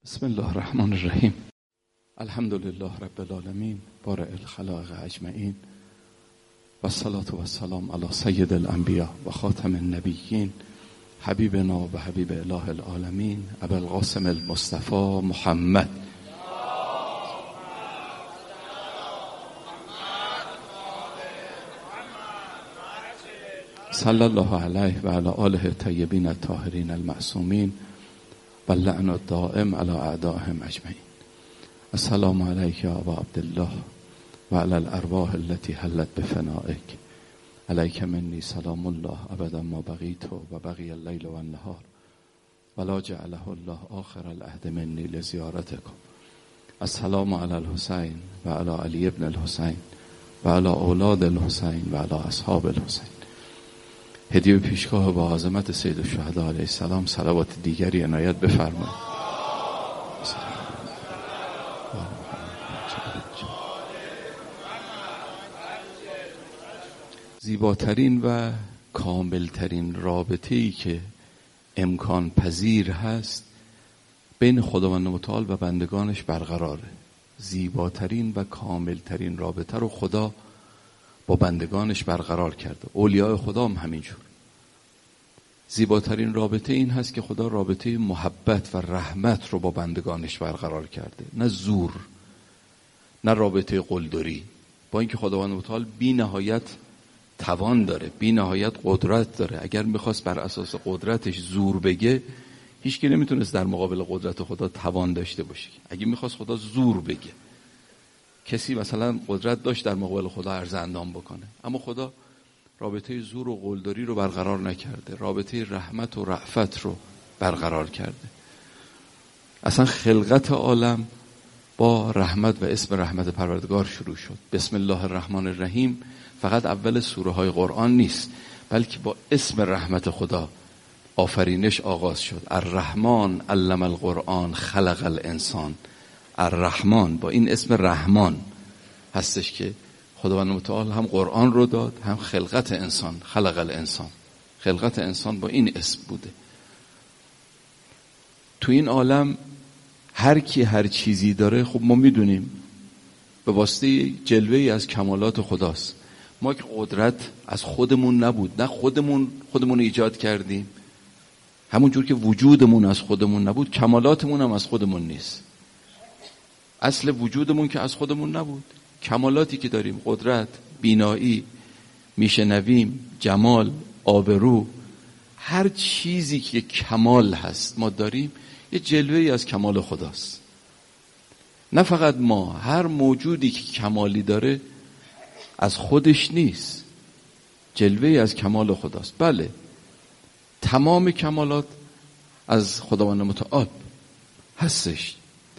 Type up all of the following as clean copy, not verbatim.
بسم الله الرحمن الرحیم. الحمد لله رب العالمین بارئ الخلائق اجمعین و الصلاة و السلام علی سید الانبیاء و خاتم النبیین حبیبنا و حبیب اله العالمین ابوالقاسم المصطفى محمد صلی الله علیه و علی آله الطیبین الطاهرین المعصومین و اللعن الدائم علی اعدائهم اجمعین. السلام علیک یا ابا عبدالله و علی الارواح التي حلت بفنائک. علیک منی سلام الله ابدا ما بقیت و بقی اللیل و النهار ولا جعله الله آخر العهد منی لزیارتکم. السلام علی الحسین و علی علی ابن الحسین و علی اولاد الحسین و علی اصحاب الحسین. هدیه پیشگاه با عظمت سید الشهدا علیه السلام صلوات دیگری عنایت بفرمایید. زیباترین و کاملترین رابطه‌ای که امکان پذیر هست بین خداوند متعال و بندگانش برقراره. زیباترین و کاملترین رابطه رو خدا با بندگانش برقرار کرده. اولیاء خدا هم همینجور. زیباترین رابطه این هست که خدا رابطه محبت و رحمت رو با بندگانش برقرار کرده، نه زور، نه رابطه قلدری. با اینکه خداوند متعال بی نهایت توان داره، بی نهایت قدرت داره. اگر میخواست بر اساس قدرتش زور بگه، هیچکی نمیتونست در مقابل قدرت خدا توان داشته باشه. اگه میخواست خدا زور بگه، کسی مثلا قدرت داشت در مقابل خدا عرض اندام بکنه، اما خدا رابطه زور و قلدری رو برقرار نکرده، رابطه رحمت و رأفت رو برقرار کرده. اصلا خلقت عالم با رحمت و اسم رحمت پروردگار شروع شد. بسم الله الرحمن الرحیم فقط اول سوره های قرآن نیست، بلکه با اسم رحمت خدا آفرینش آغاز شد. الرحمن علم القرآن خلق الانسان. الرحمن با این اسم رحمان هستش که خداوند متعال هم قرآن رو داد، هم خلقت انسان، خلق الانسان. خلقت انسان با این اسم بوده. تو این عالم هر کی هر چیزی داره، خب ما میدونیم به واسطه جلوه‌ای از کمالات خداست. ما که قدرت از خودمون نبود، نه خودمون ایجاد کردیم، همون جور که وجودمون از خودمون نبود، کمالاتمون هم از خودمون نیست. اصل وجودمون که از خودمون نبود. کمالاتی که داریم، قدرت، بینایی، میشنویم، جمال، آبرو، هر چیزی که کمال هست ما داریم، یه جلوه‌ای از کمال خداست. نه فقط ما، هر موجودی که کمالی داره از خودش نیست، جلوه‌ای از کمال خداست. بله، تمام کمالات از خداوند متعال هستش.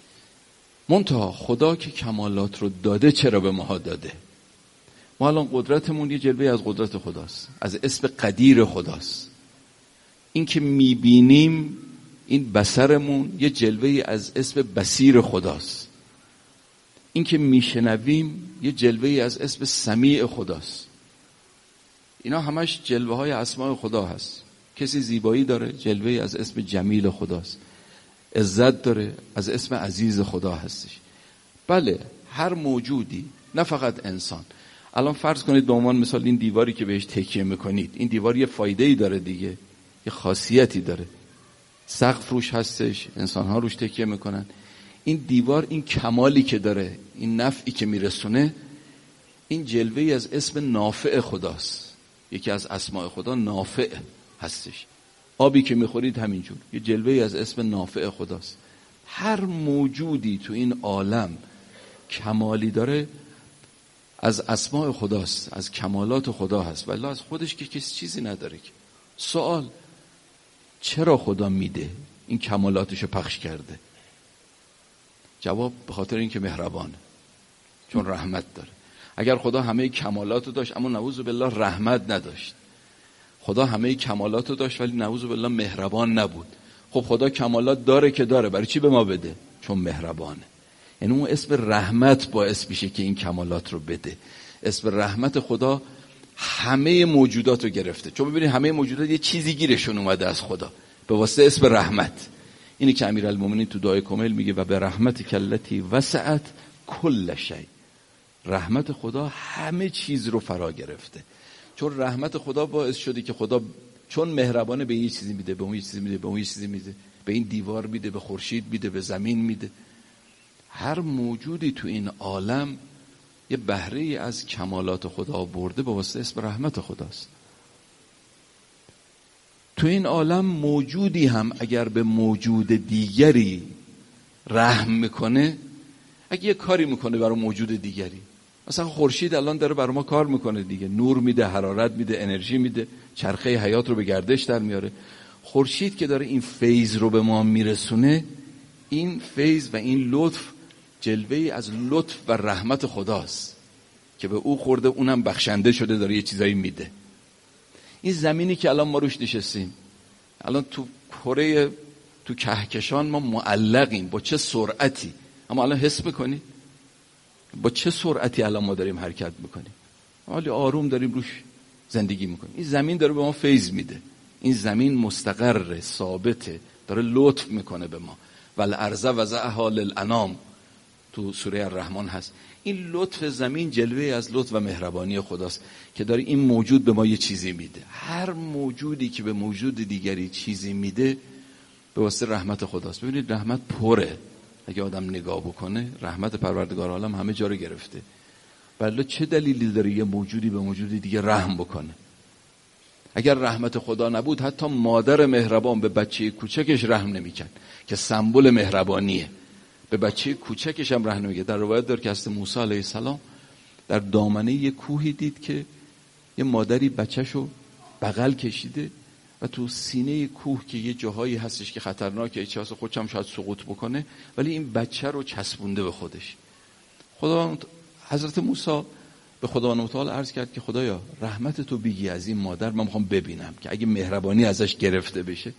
منتها خدا که کمالات رو داده، چرا به ما داده؟ ما الان قدرتمون یه جلوه از قدرت خداست، از اسم قدیر خداست. این که میبینیم، این بصرمون یه جلوه از اسم بصیر خداست. این که میشنویم یه جلوه از اسم سمیع خداست. اینا همش جلوه های اسماء خدا هست. کسی زیبایی داره، جلوه از اسم جمیل خداست. عزت داره، از اسم عزیز خدا هستش. بله، هر موجودی، نه فقط انسان. الان فرض کنید به عنوان مثال این دیواری که بهش تکیه میکنید، این دیوار یه فایده‌ای داره دیگه، یه خاصیتی داره. سقف روش هستش، انسان‌ها روش تکیه میکنن. این دیوار، این کمالی که داره، این نفعی که میرسونه، این جلوه‌ای از اسم نافع خداست. یکی از اسماء خدا نافع هستش. آبی که میخورید همینجور یه جلوه‌ای از اسم نافع خداست. هر موجودی تو این عالم کمالی داره، از اسماء خداست، از کمالات خدا هست. ولی از خودش که کسی چیزی نداره. که سوال، چرا خدا میده؟ این کمالاتشو پخش کرده. جواب، به خاطر اینکه مهربانه، چون رحمت داره. اگر خدا همه کمالاتو داشت اما نعوذ بالله رحمت نداشت، خدا همه کمالاتو داشت ولی نعوذ بالله مهربان نبود، خب خدا کمالات داره که داره، برای چی به ما بده؟ چون مهربانه. یعنی اون اسم رحمت باعث میشه که این کمالات رو بده. اسم رحمت خدا همه موجودات رو گرفته. چون ببینید همه موجودات یه چیزی گیرشون اومده از خدا به واسطه اسم رحمت. اینی که امیرالمومنین تو دعای کمیل میگه و به رحمتک التی وسعت کل شیء. رحمت خدا همه چیز رو فرا گرفته. چون رحمت خدا باعث شده که خدا چون مهربانه به این چیزی میده، به اون چیزی میده، به اون چیزی میده، به این دیوار میده، به خورشید میده، به زمین میده. هر موجودی تو این عالم یه بهره از کمالات خدا برده به واسطه اسم رحمت خداست. تو این عالم موجودی هم اگر به موجود دیگری رحم میکنه، اگه یه کاری میکنه برای موجود دیگری، مثلا خورشید الان داره برای ما کار میکنه دیگه، نور میده، حرارت میده، انرژی میده، چرخه حیات رو به گردش در میاره. خورشید که داره این فیض رو به ما میرسونه، این فیض و این لطف جلوه‌ای از لطف و رحمت خداست که به او خورده، اونم بخشنده شده، داره یه چیزایی میده. این زمینی که الان ما روش نشستیم، الان تو کره، تو کهکشان ما معلقیم. با چه سرعتی! اما الان حس میکنی با چه سرعتی الان ما داریم حرکت میکنیم؟ حالی آروم داریم روش زندگی میکنیم. این زمین داره به ما فیض میده. این زمین مستقر، ثابته، داره لطف میکنه به ما. والارض وضعها للانام تو سوره الرحمن هست. این لطف زمین جلوه از لطف و مهربانی خداست که داره این موجود به ما یه چیزی میده. هر موجودی که به موجود دیگری چیزی میده به واسطه رحمت خداست. ببینید رحمت پره. اگه آدم نگاه بکنه، رحمت پروردگار عالم همه جا رو گرفته. ولی چه دلیلی داره یه موجودی به موجود دیگه رحم بکنه؟ اگر رحمت خدا نبود، حتی مادر مهربان به بچه کوچکش رحم نمیکرد که سمبل مهربانیه. به بچه کوچکش هم رحم نمیکرد. در روایت داره که حضرت موسی علیه السلام در دامنه یه کوهی دید که یه مادری بچه‌شو بغل کشیده و تو سینه کوه که یه جاهایی هستش که خطرناکه، چه واسه خودش هم شاید سقوط بکنه، ولی این بچه رو چسبونده به خودش. حضرت موسی به خداوند متعال عرض کرد که خدایا رحمت تو بگی از این مادر، من میخوام ببینم که اگه مهربانی ازش گرفته بشه.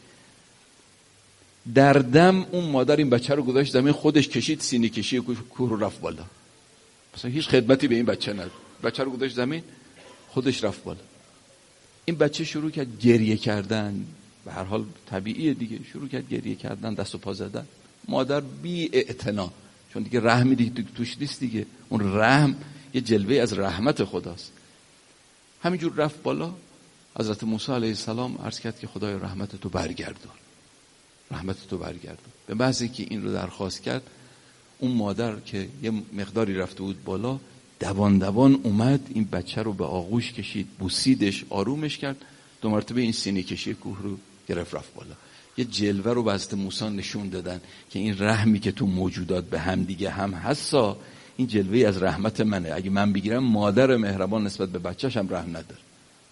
در دم اون مادر این بچه رو گذاشت زمین، خودش کشید، سینه کشی کوه رو رفت بالا. مثلا هیچ خدمتی به این بچه نداد. بچه رو گذاشت زمین، خودش رفت بالا. این بچه شروع کرد گریه کردن، به هر حال طبیعیه دیگه، شروع کرد گریه کردن، دست و پا زدن. مادر بی اعتنا، چون دیگه رحمی دیگه توش نیست دیگه، اون رحم یه جلوه از رحمت خداست. همینجور رفت بالا. حضرت موسی علیه السلام عرض کرد که خدای رحمت تو برگردون، رحمت تو برگردون. به محض اینکه این رو درخواست کرد، اون مادر که یه مقداری رفته بود بالا، دوان دوان اومد این بچه رو به آغوش کشید، بوسیدش، آرومش کرد. 2 مرتبه این سینه کشی کوه رو گرفت رفت بالا. یه جلوه رو به حضرت موسی نشون دادن که این رحمی که تو موجودات به هم دیگه هم هستا، این جلوه از رحمت منه. اگه من بگیرم، مادر مهربان نسبت به بچه‌ش هم رحم نداره.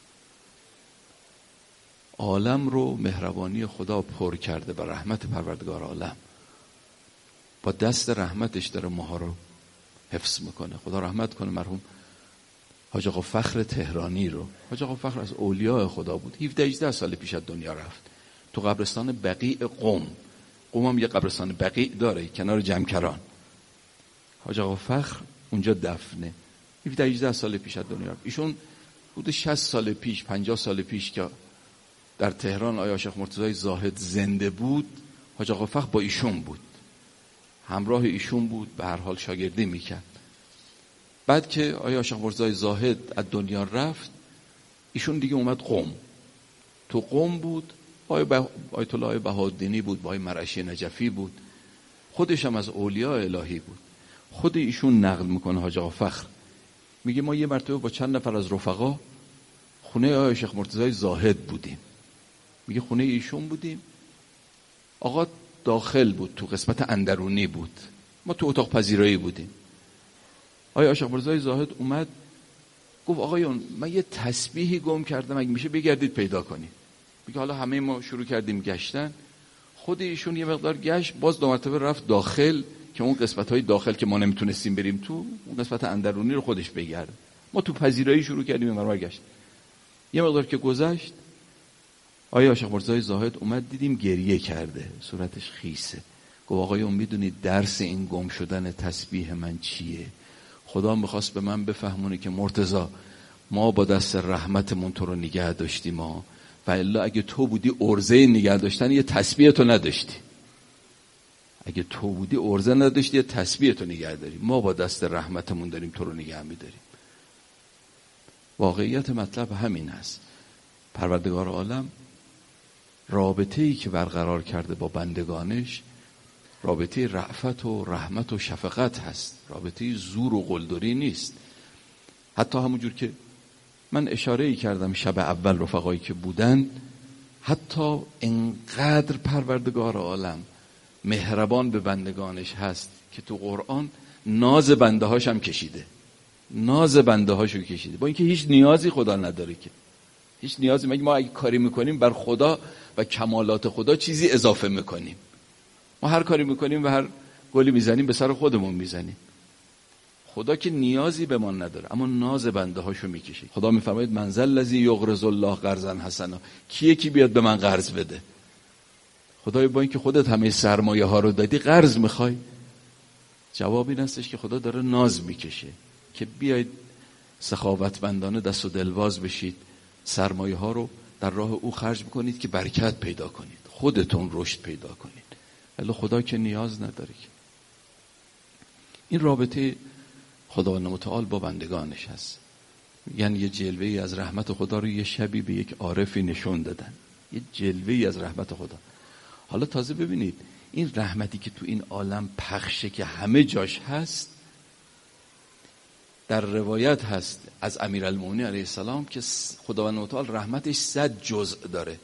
عالم رو مهربانی خدا پر کرده به رحمت پروردگار عالم. با دست رحمتش داره ماها رو حفظ میکنه. خدا رحمت کنه مرحوم حاج آقا فخر تهرانی رو. حاج آقا فخر از اولیاء خدا بود. 17-18 سال پیش از دنیا رفت. تو قبرستان بقیع قم هم یه قبرستان بقیع داره کنار جمکران. حاج آقا فخر اونجا دفنه. 17-18 سال پیش از دنیا رفت. ایشون حدود 60 سال پیش، 50 سال پیش که در تهران آیا شیخ مرتضی زاهد زنده بود، حاج آقا فخر با ایشون بود، همراه ایشون بود، به هر حال شاگردی میکرد. بعد که آیا شیخ مرتضی زاهد از دنیا رفت، ایشون دیگه اومد قم. تو قم بود، آیت الله بهاءالدینی بود، با مرعشی نجفی بود، خودش هم از اولیاء الهی بود. خود ایشون نقل میکنه حاج آقا فخر میگه ما یه مرتبه با چند نفر از رفقا خونه آقای شیخ مرتضی زاهد بودیم. میگه خونه ایشون بودیم، آقا داخل بود، تو قسمت اندرونی بود، ما تو اتاق پذیرایی بودیم. آقای شیخ مرتضی زاهد اومد گفت آقایون من یه تسبیحی گم کردم، اگه میشه بگردید پیدا کنید. میگه حالا همه ما شروع کردیم گشتن. خود ایشون یه مقدار گشت، باز 2 مرتبه رفت داخل که اون قسمت‌های داخل که ما نمیتونستیم بریم تو، اون قسمت اندرونی رو خودش بگرد. ما تو پذیرایی شروع کردیم مرور گشت. یه مقدار که گذشت، آیا شیخ مرتضی زاهد اومد، دیدیم گریه کرده، صورتش خیسه. گفت آقایون میدونید درس این گم شدن تسبیح من چیه؟ خدا میخواست به من بفهمونه که مرتضی ما با دست رحمتمون تو رو نگه داشتیم و الا اگه تو بودی ارزه نگه داشتن یه تسبیح تو نداشتی. اگه تو بودی ارزه نداشتی یه تسبیح تو نگه داری. ما با دست رحمتمون داریم تو رو نگه می‌داریم. واقعیت مطلب همین است. پروردگار عالم رابطه‌ای که برقرار کرده با بندگانش رابطه رأفت و رحمت و شفقت هست، رابطه زور و قلدری نیست. حتی همونجور که من اشاره‌ای کردم شب اول رفقایی که بودن، حتی انقدر پروردگار عالم مهربان به بندگانش هست که تو قرآن ناز بنده هاش هم کشیده، ناز بنده هاشو کشیده، با اینکه هیچ نیازی خدا نداره، که هیچ نیازی، مگه ما اگه کاری میکنیم بر خدا و کمالات خدا چیزی اضافه میکنیم؟ ما هر کاری میکنیم و هر گلی میزنیم به سر خودمون میزنیم. خدا که نیازی به ما نداره، اما ناز بنده هاشو میکشه. خدا میفرماید من ذا الذی یقرض الله قرضا حسنا، کیه کی بیاد به من قرض بده؟ خدای با اینکه خودت همه سرمایه ها رو دادی قرض میخوای؟ جواب این هستش که خدا داره ناز میکشه که بیاید سخاوتمندانه دست و دلواز بشید، سرمایه ها رو در راه او خرج بکنید که برکت پیدا کنید، خودتون رشد پیدا کنید. ولی خدا که نیاز نداره. که این رابطه خداوند متعال با بندگانش هست. یعنی یه جلوه‌ای از رحمت خدا رو یه شبی به یک عارفی نشون دادن، یه جلوه‌ای از رحمت خدا. حالا تازه ببینید این رحمتی که تو این عالم پخشه که همه جاش هست، در روایت هست از امیرالمومنین علیه السلام که خداوند متعال رحمتش 100 جزء داره.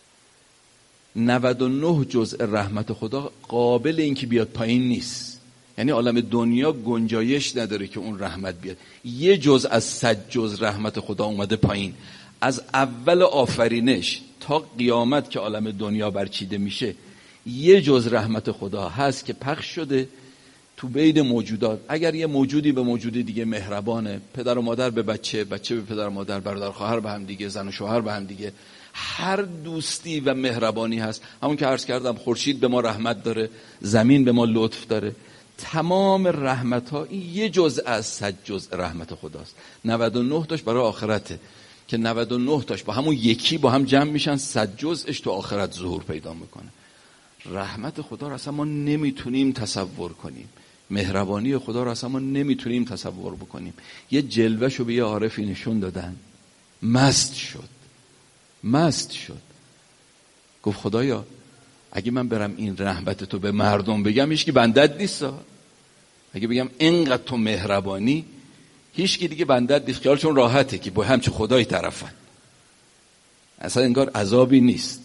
99 جزء رحمت خدا قابل این که بیاد پایین نیست. یعنی عالم دنیا گنجایش نداره که اون رحمت بیاد. یه جزء از 100 جزء رحمت خدا اومده پایین. از اول آفرینش تا قیامت که عالم دنیا برچیده میشه، یه جزء رحمت خدا هست که پخش شده تو بین موجودات. اگر یه موجودی به موجود دیگه مهربانه، پدر و مادر به بچه، بچه به پدر و مادر، برادر خواهر به هم دیگه، زن و شوهر به هم دیگه، هر دوستی و مهربانی هست. همون که عرض کردم خورشید به ما رحمت داره، زمین به ما لطف داره. تمام رحمت ها این یه جزء از 100 جزء رحمت خداست. 99 تاش برای آخرته که 99 تاش با همون یکی با هم جمع میشن، 100 جزءش تو آخرت ظهور پیدا میکنه. رحمت خدا رو اصلا ما نمیتونیم تصور کنیم، مهربانی خدا رو اصلا ما نمیتونیم تصور بکنیم. یه جلوه‌شو به یه عارفی نشون دادن، مست شد. گفت خدایا اگه من برم این رحمت تو به مردم بگم، هیچ کی بندت نیست. اگه بگم اینقدر تو مهربانی، هیچ کی دیگه بندت نیست، خیالشون راحته که با همچه خدای طرفن، اصلا انگار عذابی نیست.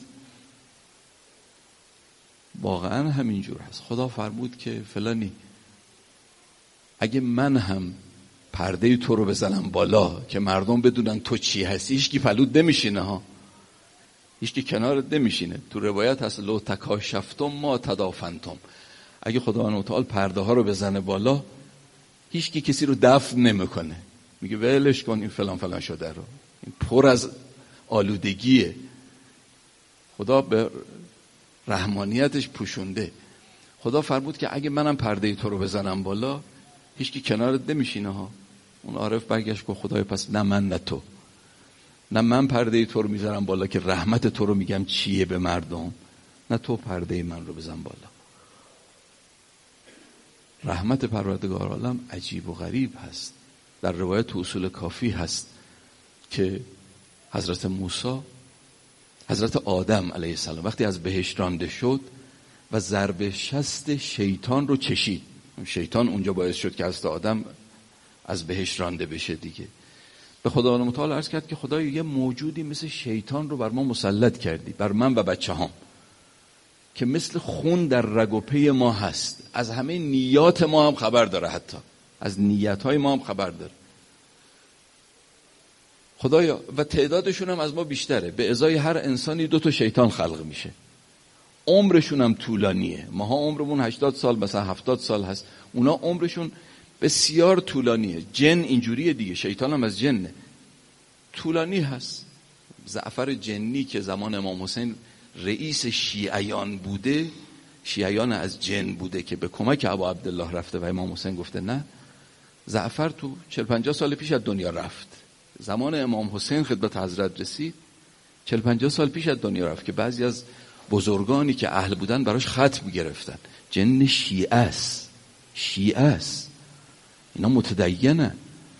واقعا همینجور هست. خدا فرمود که فلانی اگه من هم پرده تو رو بزنم بالا که مردم بدونن تو چی هستی، هیچ کی پلود نمیشینه ها، هیچ کی کنارت نمیشینه. تو روایت هست لو تکاشفتم ما تدافنتم، اگه خداوند متعال پرده ها رو بزنه بالا، هیچ کی کسی رو دفن نمیکنه، میگه ولش کن این فلان فلان شده رو، این پر از آلودگیه. خدا به رحمانیتش پوشونده. خدا فرمود که اگه منم پرده تو رو بزنم بالا، هیچ کی کنارت نمیشینه ها. اون عارف برگشت گفت خدای پس نه من نه تو، نه من پرده تو رو میذارم بالا که رحمت تو رو میگم چیه به مردم، نه تو پرده من رو بزن بالا. رحمت پروردگار عالم عجیب و غریب هست. در روایت اصول کافی هست که حضرت موسی، حضرت آدم علیه السلام وقتی از بهشت رانده شد و ضرب شست شیطان رو چشید، شیطان اونجا باعث شد که حضرت آدم از بهشت رانده بشه دیگه، به خداوند متعال عرض کرد که خدای یه موجودی مثل شیطان رو بر ما مسلط کردی، بر من و بچه هام، که مثل خون در رگ و پی ما هست، از همه نیات ما هم خبر داره، حتی از نیتهای ما هم خبر داره خدایا، و تعدادشون هم از ما بیشتره. به ازای هر انسانی 2 شیطان خلق میشه، عمرشون هم طولانیه. ماها عمرمون 80 سال مثلا 70 سال هست، اونا عمرشون بسیار طولانیه. جن اینجوریه دیگه، شیطان هم از جنه، طولانی هست. جعفر جنی که زمان امام حسین رئیس شیعیان بوده، شیعیان از جن بوده که به کمک ابا عبدالله رفته و امام حسین گفته نه. جعفر تو 40-50 سال پیش از دنیا رفت. زمان امام حسین خدمت حضرت رسید 40-50 سال پیش از دنیا رفت، که بعضی از بزرگانی که اهل بودن براش خط میگرفتن. جن شیعه است، اینا متدینن.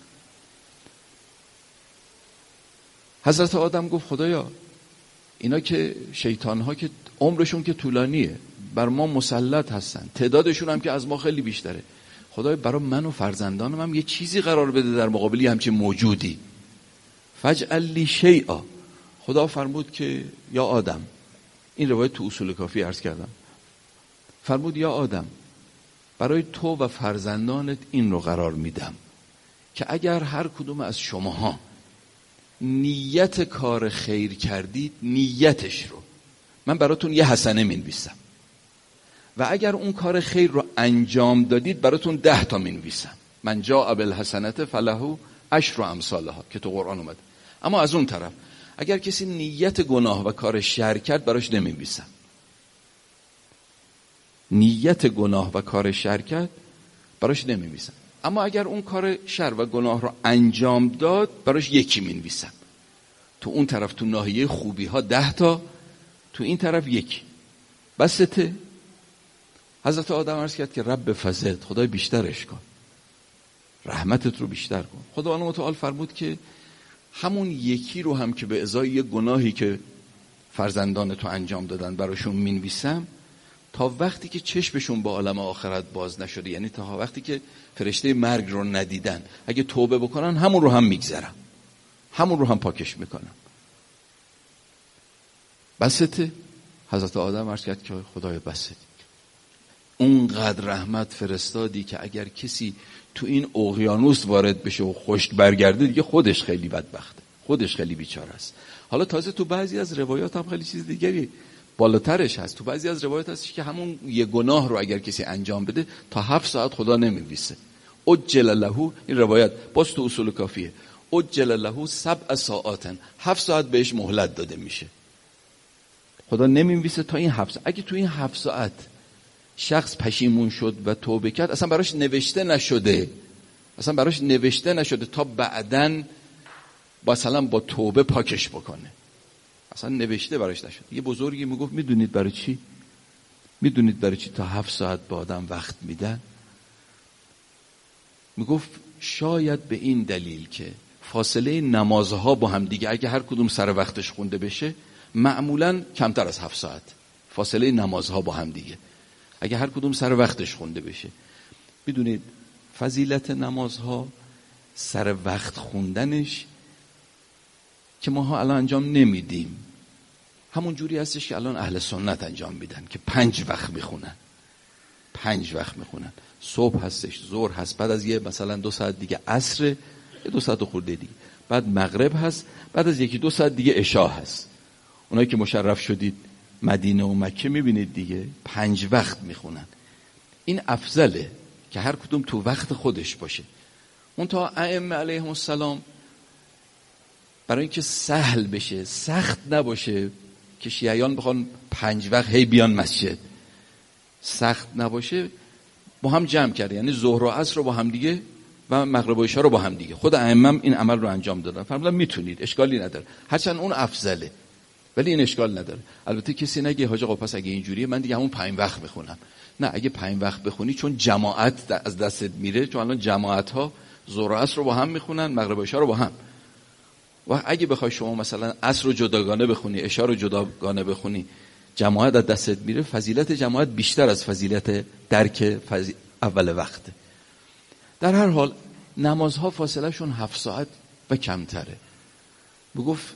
حضرت آدم گفت خدایا اینا که شیطانها که عمرشون که طولانیه، بر ما مسلط هستن، تعدادشون هم که از ما خیلی بیشتره، خدایا برای من و فرزندانم هم یه چیزی قرار بده در مقابلی همچین موجودی. فجعل لی شیئا. خدا فرمود که یا آدم، این روایت تو اصول کافی عرض کردم، فرمود یا آدم برای تو و فرزندانت این رو قرار میدم که اگر هر کدوم از شماها نیت کار خیر کردید، نیتش رو من براتون یه حسنه مینویسم و اگر اون کار خیر رو انجام دادید براتون 10 تا مینویسم. من جاء بالحسنة فله 10 امثالها که تو قرآن اومده. اما از اون طرف اگر کسی نیت گناه و کار شر کرد براش نمینویسم. نیت گناه و کار شر کرد براش نمینویسم، اما اگر اون کار شر و گناه رو انجام داد براش 1 مینویسم. تو اون طرف تو ناحیه خوبی ها 10 تا، تو این طرف 1. بسته. حضرت آدم عرض کرد که رب فزد، خدای بیشترش کن، رحمتت رو بیشتر کن. خداوند متعال فرمود که همون 1 رو هم که به ازای یه گناهی که فرزندان تو انجام دادن براشون مینویسم، تا وقتی که چشمشون با عالم آخرت باز نشده، یعنی تا وقتی که فرشته مرگ رو ندیدن، اگه توبه بکنن همون رو هم میگذرم، همون رو هم پاکش میکنم. بسته. حضرت آدم عرض کرد که خدای بسته، اونقدر رحمت فرستادی که اگر کسی تو این اقیانوس وارد بشه و خشک برگرده دیگه خودش خیلی بدبخته، خودش خیلی بیچاره است. حالا تازه تو بعضی از روایات هم خیلی چیز دیگری بالاترش هست. تو بعضی از روایات هست که همون یه گناه رو اگر کسی انجام بده تا 7 ساعت خدا نمی‌نویسه. اجل له، این روایت باز تو اصول کافیه، اجل له 7 ساعات، 7 ساعت بهش مهلت داده میشه. خدا نمی‌نویسه تا این 7 ساعت. اگه تو این 7 ساعت شخص پشیمون شد و توبه کرد، اصلا براش نوشته نشده تا بعدن مثلا با توبه پاکش بکنه، اصلا نوشته براش نشد. یه بزرگی میگفت میدونید برای چی تا 7 ساعت با آدم وقت میدن؟ میگفت شاید به این دلیل که فاصله نمازها با هم دیگه اگه هر کدوم سر وقتش خونده بشه معمولا کمتر از 7 ساعت فاصله نمازها با هم دیگه اگه هر کدوم سر وقتش خونده بشه. بدونید فضیلت نمازها سر وقت خوندنش که ماها الان انجام نمیدیم همون جوری هستش که الان اهل سنت انجام میدن که 5 وقت میخونن. 5 وقت میخونن. صبح هستش، ظهر هست، بعد از یه مثلا 2 ساعت دیگه عصر، یه 2 ساعت خورده دیگه، بعد مغرب هست، بعد از 1-2 ساعت دیگه عشا هست. اونایی که مشرف شدید مدینه و مکه میبینید دیگه 5 وقت میخونن. این افضله که هر کدوم تو وقت خودش باشه. اون تا ائمه علیهم السلام برای اینکه سهل بشه، سخت نباشه که شیعیان بخوان 5 وقت هی بیان مسجد، سخت نباشه، با هم جمع کرده، یعنی ظهر و عصر رو با هم دیگه و مغرب و عشا رو با هم دیگه. خود ائمه این عمل رو انجام دادن، فرمودن میتونید، اشکالی نداره، هرچند اون افضله ولی این اشکال نداره. البته کسی نگه حاج آقا پس اگه اینجوریه من دیگه همون 5 وقت میخونم. نه، اگه 5 وقت بخونی چون جماعت از دستت میره، چون الان جماعت ها ظهر و عصر رو با هم میخونن، مغرب و عشا رو با هم. و اگه بخوای شما مثلا عصر رو جداگانه بخونی، عشا رو جداگانه بخونی، جماعت از دستت میره. فضیلت جماعت بیشتر از فضیلت درک اول وقت. در هر حال نمازها فاصله شون 7 ساعت و کمتره. بگفت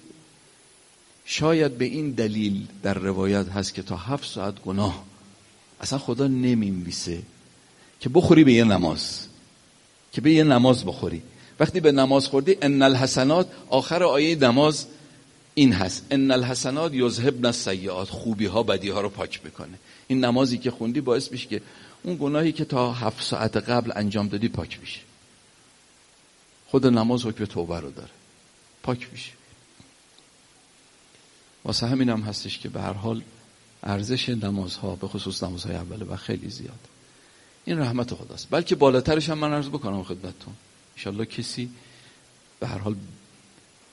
شاید به این دلیل در روایت هست که تا 7 ساعت گناه اصلا خدا نمی‌نویسه که بخوری به یه نماز، که به یه نماز بخوری. وقتی به نماز خوردی، ان الحسنات، آخر آیه نماز این هست، ان الحسنات یذهبن السیئات، خوبی ها بدی ها رو پاک میکنه. این نمازی که خوندی باعث میشه که اون گناهی که تا 7 ساعت قبل انجام دادی پاک بشه. خود نماز حکم توبه رو داره، پاک بشه. واسه همین هم هستش که به هر حال ارزش نمازها، به خصوص نمازهای اوله و خیلی زیاد، این رحمت خداست. بلکه بالاترش هم من عرض بکنم خدمتتون، انشالله کسی به هر حال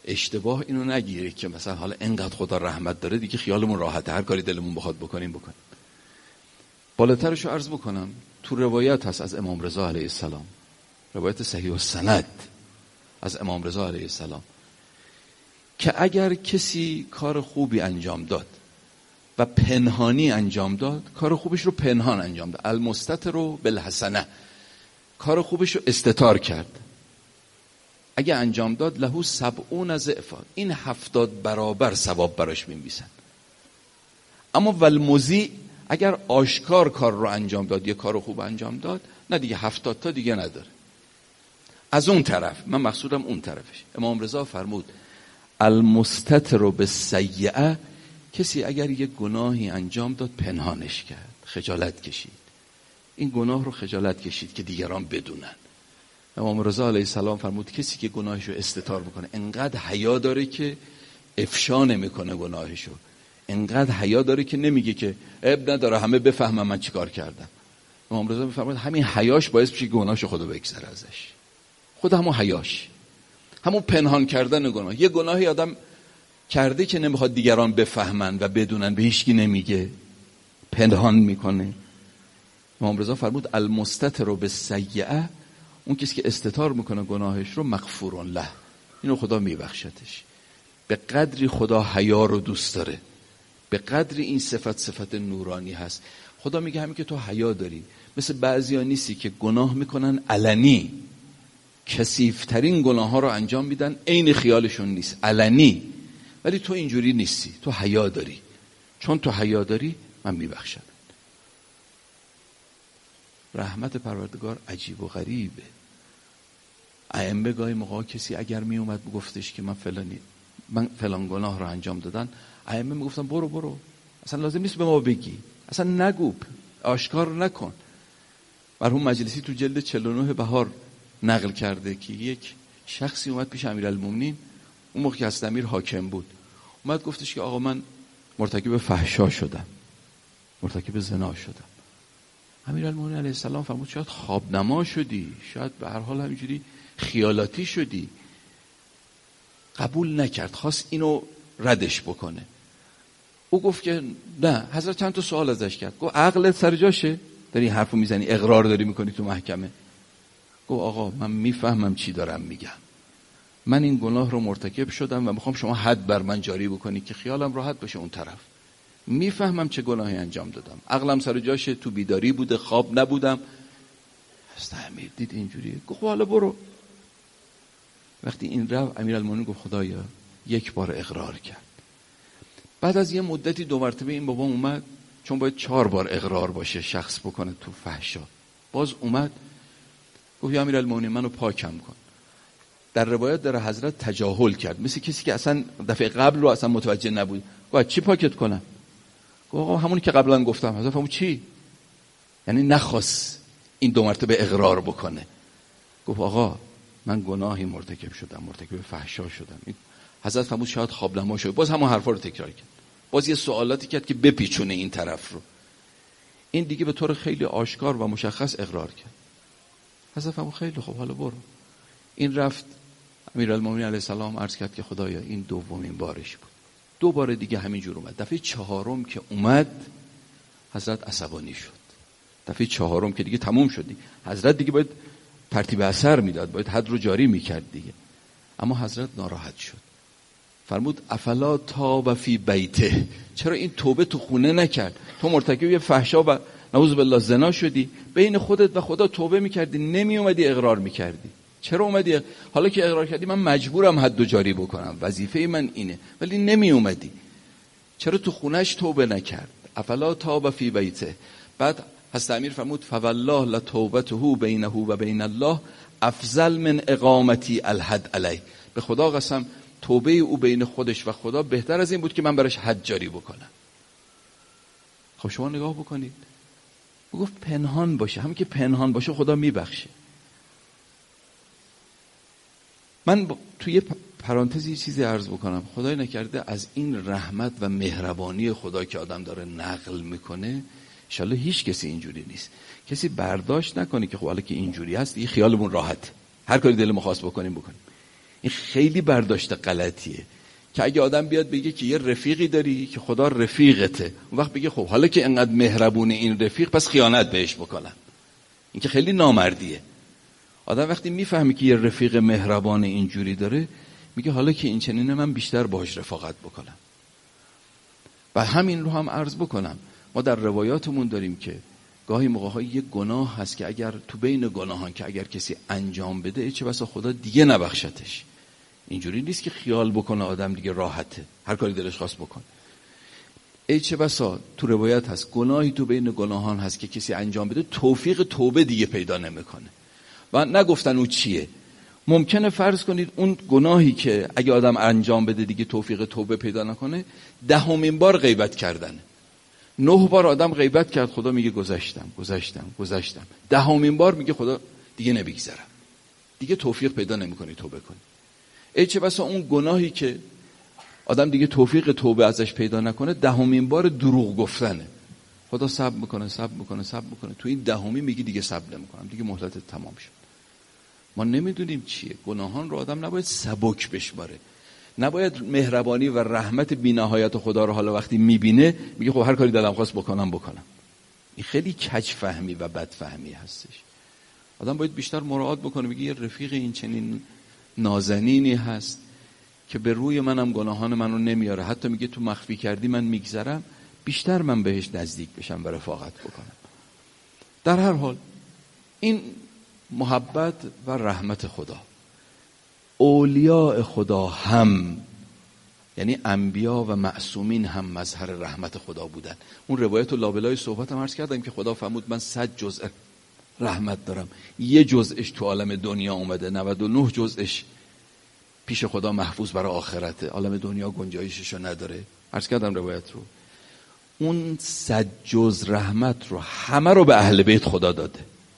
اشتباه اینو نگیره که مثلا حالا انقدر خدا رحمت داره دیگه خیالمون راحته، هر کاری دلمون بخواد بکنیم. بالاترشو عرض بکنم، تو روایت هست از امام رضا علیه السلام، روایت صحیح السند از امام رضا علیه السلام، که اگر کسی کار خوبی انجام داد و پنهانی انجام داد، کار خوبش رو پنهان انجام داد، المستتر بالحسنه، کار خوبش رو استتار کرد، اگه انجام داد له 70 ضعفا، این 70 برابر ثواب براش می‌نویسن. اما والمضیع، اگر آشکار کار رو انجام داد، یه کار خوب انجام داد، نه دیگه 70 تا دیگه نداره. از اون طرف، من مقصودم اون طرفش، امام رضا فرمود المستتر بالسیئه، کسی اگر یه گناهی انجام داد پنهانش کرد، خجالت کشید، این گناه رو خجالت کشید که دیگران بدونن. امام رضا علیه السلام فرمود کسی که گناهش رو استتار میکنه، انقدر حیا داره که افشا نمیکنه گناهش رو، انقدر حیا داره که نمیگه که عیب نداره همه بفهمن من چیکار کردم. امام رضا میفرماد همین حیاش باعث میشه گناهشو خدا بگذره ازش، خود همون حیاش، همون پنهان کردن گناه. یه گناهی آدم کرده که نمیخواد دیگران بفهمن و بدونن، به هیچکی نمیگه، پنهان میکنه. امام رضا فرمود المستتر بالسیئه، اون کسی که استتار میکنه گناهش رو، مغفور له، اینو خدا میبخشتش. به قدری خدا حیا رو دوست داره، به قدری این صفت نورانی هست. خدا میگه همین که تو حیا داری، مثل بعضیا نیستی که گناه میکنن علنی، کثیف‌ترین گناه ها رو انجام میدن، عین خیالشون نیست، علنی، ولی تو اینجوری نیستی، تو حیا داری، چون تو حیا داری من میبخشم. رحمت پروردگار عجیب و غریبه. ائمه گاهی موقع کسی اگر می اومد بگفتش که من فلان گناه رو انجام دادن، ائمه میگفتن برو اصلا لازم نیست به ما بگی، اصلا نگو، آشکار نکن. مرحوم مجلسی تو جلد 49 بهار نقل کرده که یک شخصی اومد پیش امیرالمومنین، اون موقع که حضرت امیر حاکم بود، اومد گفتش که آقا من مرتکب فحشا شدم، مرتکب زنا شدم. امیرالمومنین علیه السلام فرمود شاید خواب نما شدی، شاید به هر حال همینجوری خیالاتی شدی. قبول نکرد، خواست اینو ردش بکنه. او گفت که نه. حضرت چند تا سوال ازش کرد، گفت عقلت سر جاشه داری حرفو میزنی، اقرار داری میکنی تو محکمه؟ گفت آقا من میفهمم چی دارم میگم، من این گناه رو مرتکب شدم و میخوام شما حد بر من جاری بکنی که خیالم راحت باشه اون طرف. میفهمم چه گناهی انجام دادم، عقلم سر جاشه، تو بیداری بوده، خواب نبودم. حضرت امیر دید اینجوریه، گفت حالا برو. وقتی این رفت، امیرالمومنین گفت خدایا یک بار اقرار کرد. بعد از یه مدتی 2 مرتبه این بابا اومد، چون باید 4 بار اقرار باشه شخص بکنه تو فحشا. باز اومد گفت یا امیرالمومنین منو پاکم کن. در روایت داره حضرت تجاهل کرد، مثل کسی که اصلا دفعه قبل رو اصلا متوجه نبود. گفت چی پاکت کنم؟ گفت آقا همونی که قبلا گفتم. حضرت فرمود چی؟ یعنی نخواست این 2 مرتبه اقرار بکنه. گفت آقا من گناهی مرتکب شدم، مرتکب فحشا شدم. حضرت فرمود شاید خواب نما شد. باز همون حرفا رو تکرار کرد، باز یه سوالاتی کرد که بپیچونه این طرف رو. این دیگه به طور خیلی آشکار و مشخص اقرار کرد. حضرت فرمود خیلی خوب، حالا برو. این رفت، امیرالمومنین علیه السلام عرض کرد که خدایا این دومین بارش بود. 2 بار دیگه همینجور اومد. دفعه 4م که اومد حضرت عصبانی شد. دفعه 4م که دیگه تموم شدی، حضرت دیگه باید ترتیب اثر میداد، باید حد رو جاری میکرد دیگه. اما حضرت ناراحت شد، فرمود افلا تاب فی بیته، چرا این توبه تو خونه نکرد؟ تو مرتکب یه فحشا و نعوذ بالله زنا شدی، بین خودت و خدا توبه میکردی، نمی اومدی اقرار میکردی. چرا اومدی؟ حالا که اقرار کردی من مجبورم حد جاری بکنم، وظیفه من اینه، ولی نمی اومدی. چرا تو خونش توبه نکرد؟ افلا تاب فی بیته. بعد حضرت امیر فرمود فوالله لتوبته بینه و بین الله افضل من اقامتی الحد علیه. به خدا قسم توبه او بین خودش و خدا بهتر از این بود که من براش حد جاری بکنم. خب شما نگاه بکنید، گفت پنهان باشه، همین که پنهان باشه خدا میبخشه. من توی پرانتزی چیزی عرض بکنم، خدای نکرده از این رحمت و مهربانی خدا که آدم داره نقل میکنه، انشالله هیچ کسی اینجوری نیست. کسی برداشت نکنه که خب حالا که اینجوری هست دیگه خیالمون راحت، هر کاری دلمون خواست بکنیم. این خیلی برداشت غلطیه که اگه آدم بیاد بگه که یه رفیقی داری که خدا رفیقته، اون وقت بگه خب حالا که انقدر مهربونه این رفیق پس خیانت بهش بکنم. این که خیلی نامردیه. آدم وقتی میفهمی که یه رفیق مهربان اینجوری داره میگه حالا که این چنینه من بیشتر باهاش رفاقت بکنم. و همین رو هم عرض بکنم، ما در روایاتمون داریم که گاهی موقع‌ها یه گناه هست که اگر تو بین گناهان که اگر کسی انجام بده چه بسا خدا دیگه نبخشتش. اینجوری نیست که خیال بکنه آدم دیگه راحته هر کاری دلش خواست بکن. چه بسا تو روایت هست گناهی تو بین گناهان هست که کسی انجام بده توفیق توبه دیگه پیدا نمیکنه. و نگفتن او چیه. ممکنه فرض کنید اون گناهی که اگه آدم انجام بده دیگه توفیق توبه پیدا نکنه 10مین بار غیبت کردنه. 9 بار آدم غیبت کرد خدا میگه گذشتم. 10مین بار میگه خدا دیگه نمیگذرم. دیگه توفیق پیدا نمیکنی توبه کنی. چه بسا اون گناهی که آدم دیگه توفیق توبه ازش پیدا نکنه 10مین بار دروغ گفتنه. خدا صبر میکنه. تو این 10می میگه دیگه صبر نمیکنم، دیگه مهلت تمام شد. ما نمیدونیم چیه. گناهان رو آدم نباید سبک بشماره. نباید مهربانی و رحمت بی‌نهایت خدا رو حالا وقتی میبینه میگه خب هر کاری دلم خواست بکنم. این خیلی کج فهمی و بد فهمی هستش. آدم باید بیشتر مراعات بکنه، بگه یه رفیق این چنین نازنینی هست که به روی منم گناهان منو نمیاره، حتی میگه تو مخفی کردی من میگذرم، بیشتر من بهش نزدیک بشم و رفاقت بکنم. در هر حال این محبت و رحمت خدا، اولیاء خدا هم یعنی انبیا و معصومین هم مظهر رحمت خدا بودن. اون روایت و لابلای صحبت هم عرض کردم که خدا فرمود من 100 جزء رحمت دارم، 1 جزءش تو عالم دنیا اومده، 99 جزءش پیش خدا محفوظ برای آخرته، عالم دنیا گنجایششو نداره. عرض کردم روایت رو. اون 100 جزء رحمت رو همه رو به اهل بیت خدا داده.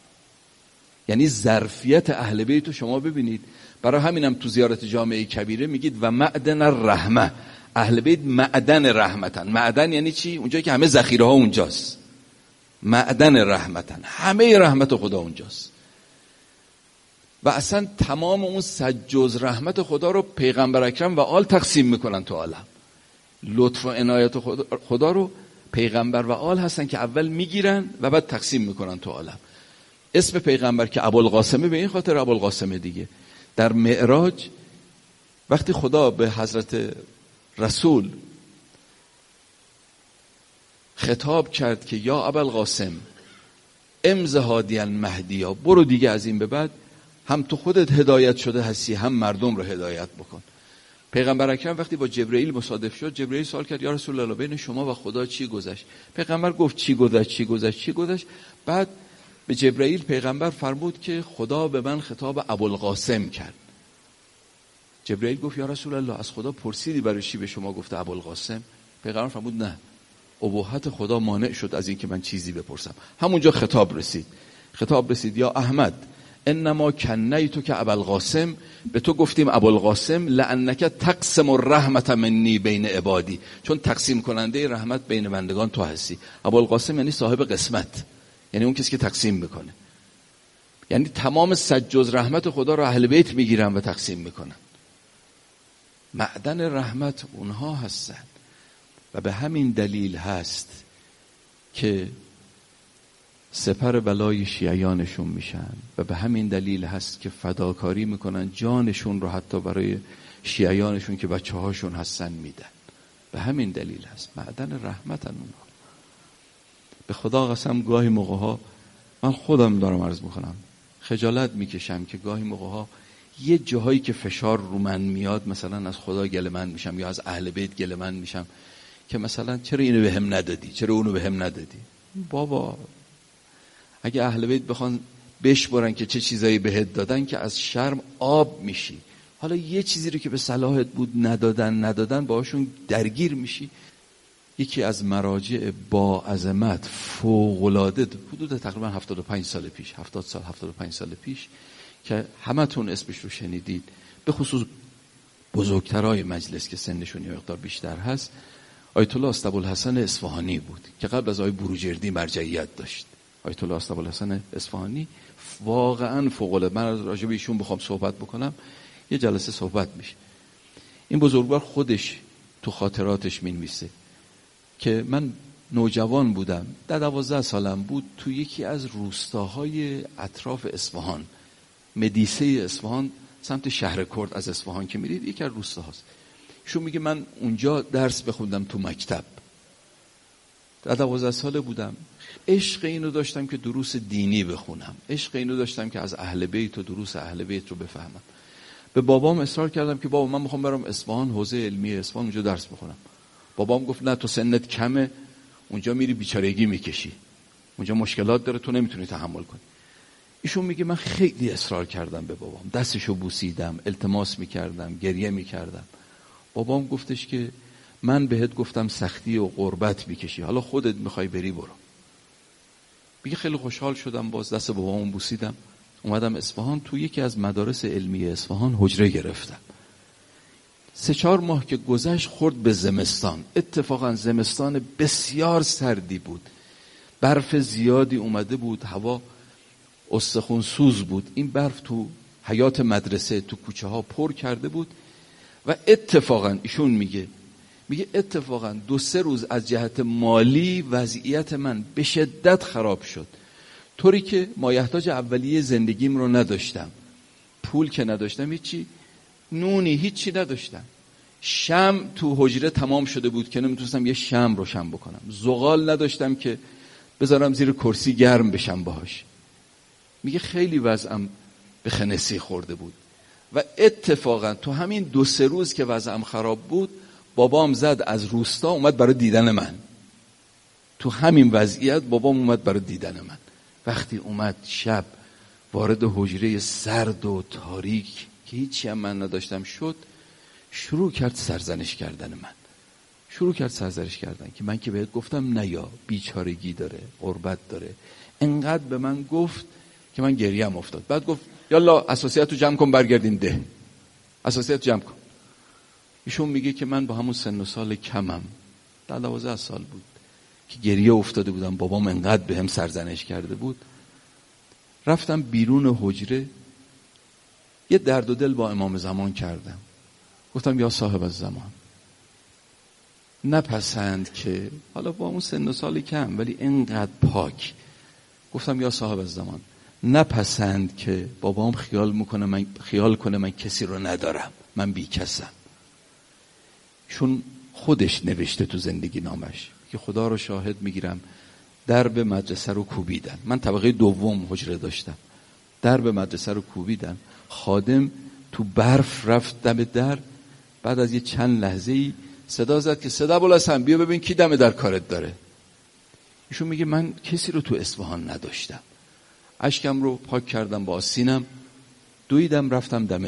یعنی ظرفیت اهل بیت رو شما ببینید. برای همینم تو زیارت جامعه کبیره میگید و معدن الرحمه، اهل بیت معدن رحمتن. معدن یعنی چی؟ اونجایی که همه ذخیره ها اونجاست. معدن رحمتن، همه رحمت خدا اونجاست. و اصلا تمام اون 100 جزء رحمت خدا رو پیغمبر اکرم و آل تقسیم میکنن تو عالم. لطف و عنایت خدا رو پیغمبر و آل هستن که اول میگیرن و بعد تقسیم میکنن تو عالم. اسم پیغمبر که ابوالقاسمه به این خاطر ابوالقاسمه دیگه. در معراج وقتی خدا به حضرت رسول خطاب کرد که یا ابوالقاسم امض هادی مهدیا، برو دیگه از این به بعد هم تو خودت هدایت شده هستی هم مردم رو هدایت بکن. پیغمبر اکرم وقتی با جبرئیل مصادف شد، جبرئیل سوال کرد یا رسول الله بین شما و خدا چی گذشت؟ پیغمبر گفت چی گذشت. بعد به جبرئیل پیغمبر فرمود که خدا به من خطاب ابوالقاسم کرد. جبرئیل گفت یا رسول الله از خدا پرسیدی برای چی به شما گفته ابوالقاسم؟ پیغمبر فرمود نه، ابوحت خدا مانع شد از این که من چیزی بپرسم. همونجا خطاب رسید یا احمد انما کنیتو که ابوالقاسم، به تو گفتیم ابوالقاسم لانک تقسم الرحمت منی بین عبادی، چون تقسیم کننده رحمت بین بندگان تو هستی. ابوالقاسم یعنی صاحب قسمت، یعنی اون کسی که تقسیم میکنه. یعنی تمام 100 جزء رحمت خدا رو اهل بیت میگیرن و تقسیم میکنن. معدن رحمت اونها هستن. و به همین دلیل هست که سپر بلای شیعیانشون میشن و به همین دلیل هست که فداکاری میکنن، جانشون رو حتی برای شیعیانشون که بچه هاشون هستن میدن. به همین دلیل هست معدن رحمتن اونها. به خدا قسم گاهی موقع ها من خودم دارم عرض میکنم خجالت میکشم که گاهی موقع ها یه جاهایی که فشار رو من میاد مثلا از خدا گله‌مند میشم یا از اهل بیت گله‌مند میشم که مثلا چرا اینو بهم ندادی، چرا اونو بهم ندادی. بابا اگه اهل بیت بخوان بشمرن که چه چیزایی بهت دادن که از شرم آب میشی. حالا یه چیزی رو که به صلاحت بود ندادن باهاشون درگیر میشی. یکی از مراجع با عظمت فوق‌العاده حدود تقریبا 75 سال پیش 75 سال پیش که همتون اسمش رو شنیدید، به خصوص بزرگترای مجلس که سنشون یه مقدار بیشتر هست، آیت الله اسطابوالحسن اصفهانی بود که قبل از آقای بروجردی مرجعیت داشت. آیت الله اسطابوالحسن اصفهانی واقعا فوق‌العاده. من راجع به ایشون بخوام صحبت بکنم یه جلسه صحبت میشه. این بزرگوار خودش تو خاطراتش مینویسه که من نوجوان بودم، 12 سالم بود، تو یکی از روستاهای اطراف اصفهان، مدیسه اصفهان، سمت شهر کرد از اصفهان که میرید یکی از روستاهاست. ایشون میگه من اونجا درس بخوندم تو مکتب، 12 ساله بودم. عشق اینو داشتم که دروس دینی بخونم، عشق اینو داشتم که از اهل بیت و دروس اهل بیت رو بفهمم. به بابام اصرار کردم که بابا من میخوام برم اصفهان، حوزه علمی اصفهان، اونجا درس بخونم. بابام گفت نه تو سنت کمه، اونجا میری بیچارگی میکشی، اونجا مشکلات داره، تو نمیتونی تحمل کنی. ایشون میگه من خیلی اصرار کردم به بابام، دستشو بوسیدم، التماس میکردم، گریه میکردم. بابام گفتش که من بهت گفتم سختی و غربت میکشی، حالا خودت میخوای بری برو. میگه خیلی خوشحال شدم، باز دست بابامو بوسیدم، اومدم اصفهان. تو یکی از مدارس علمی اصفهان حجره گرفتم. 3-4 ماه که گذشت خورد به زمستان. اتفاقا زمستان بسیار سردی بود، برف زیادی اومده بود، هوا استخون سوز بود. این برف تو حیاط مدرسه، تو کوچه ها پر کرده بود و اتفاقا ایشون میگه اتفاقا 2-3 روز از جهت مالی وضعیت من به شدت خراب شد، طوری که مایحتاج اولیه زندگیم رو نداشتم، پول که نداشتم، هیچی، نونی هیچی نداشتم. شمع تو حجره تمام شده بود که نمیتونستم یه شمع روشن بکنم، زغال نداشتم که بذارم زیر کرسی گرم بشم باهاش. میگه خیلی وضعم به خنثی خورده بود و اتفاقا تو همین 2-3 روز که وضعم خراب بود، بابام زد از روستا اومد برای دیدن من. تو همین وضعیت بابام اومد برای دیدن من. وقتی اومد شب وارد حجره سرد و تاریک که هیچی هم من نداشتم شد، شروع کرد سرزنش کردن من، شروع کرد سرزنش کردن که من که بهت گفتم نیا، بیچارگی داره، غربت داره. انقدر به من گفت که من گریم افتاد. بعد گفت یالا اساسیاتو جمع کن برگردین ده، اساسیات جمع کن. ایشون میگه که من با همون سن و سال کمم، 12 سال بود که گریه افتاده بودم، بابام انقدر به هم سرزنش کرده بود. رفتم بیرون حجره، یه درد و دل با امام زمان کردم. گفتم یا صاحب الزمان، نپسند که حالا با اون سن و سال کم ولی انقدر پاک، گفتم یا صاحب الزمان، نپسند که بابام خیال کنه من کسی رو ندارم، من بی کسم. چون خودش نوشته تو زندگی نامش که خدا رو شاهد میگیرم درب مدرسه رو کوبیدن، من طبقه 2 حجره داشتم، درب مدرسه رو کوبیدن، خادم تو برف رفت دم در، بعد از یه چند لحظه‌ای صدا زد که صدا بلاسم بیا ببین کی دم در کارت داره. ایشون میگه من کسی رو تو اصفهان نداشتم، اشکم رو پاک کردم با آستینم، دویدم رفتم دم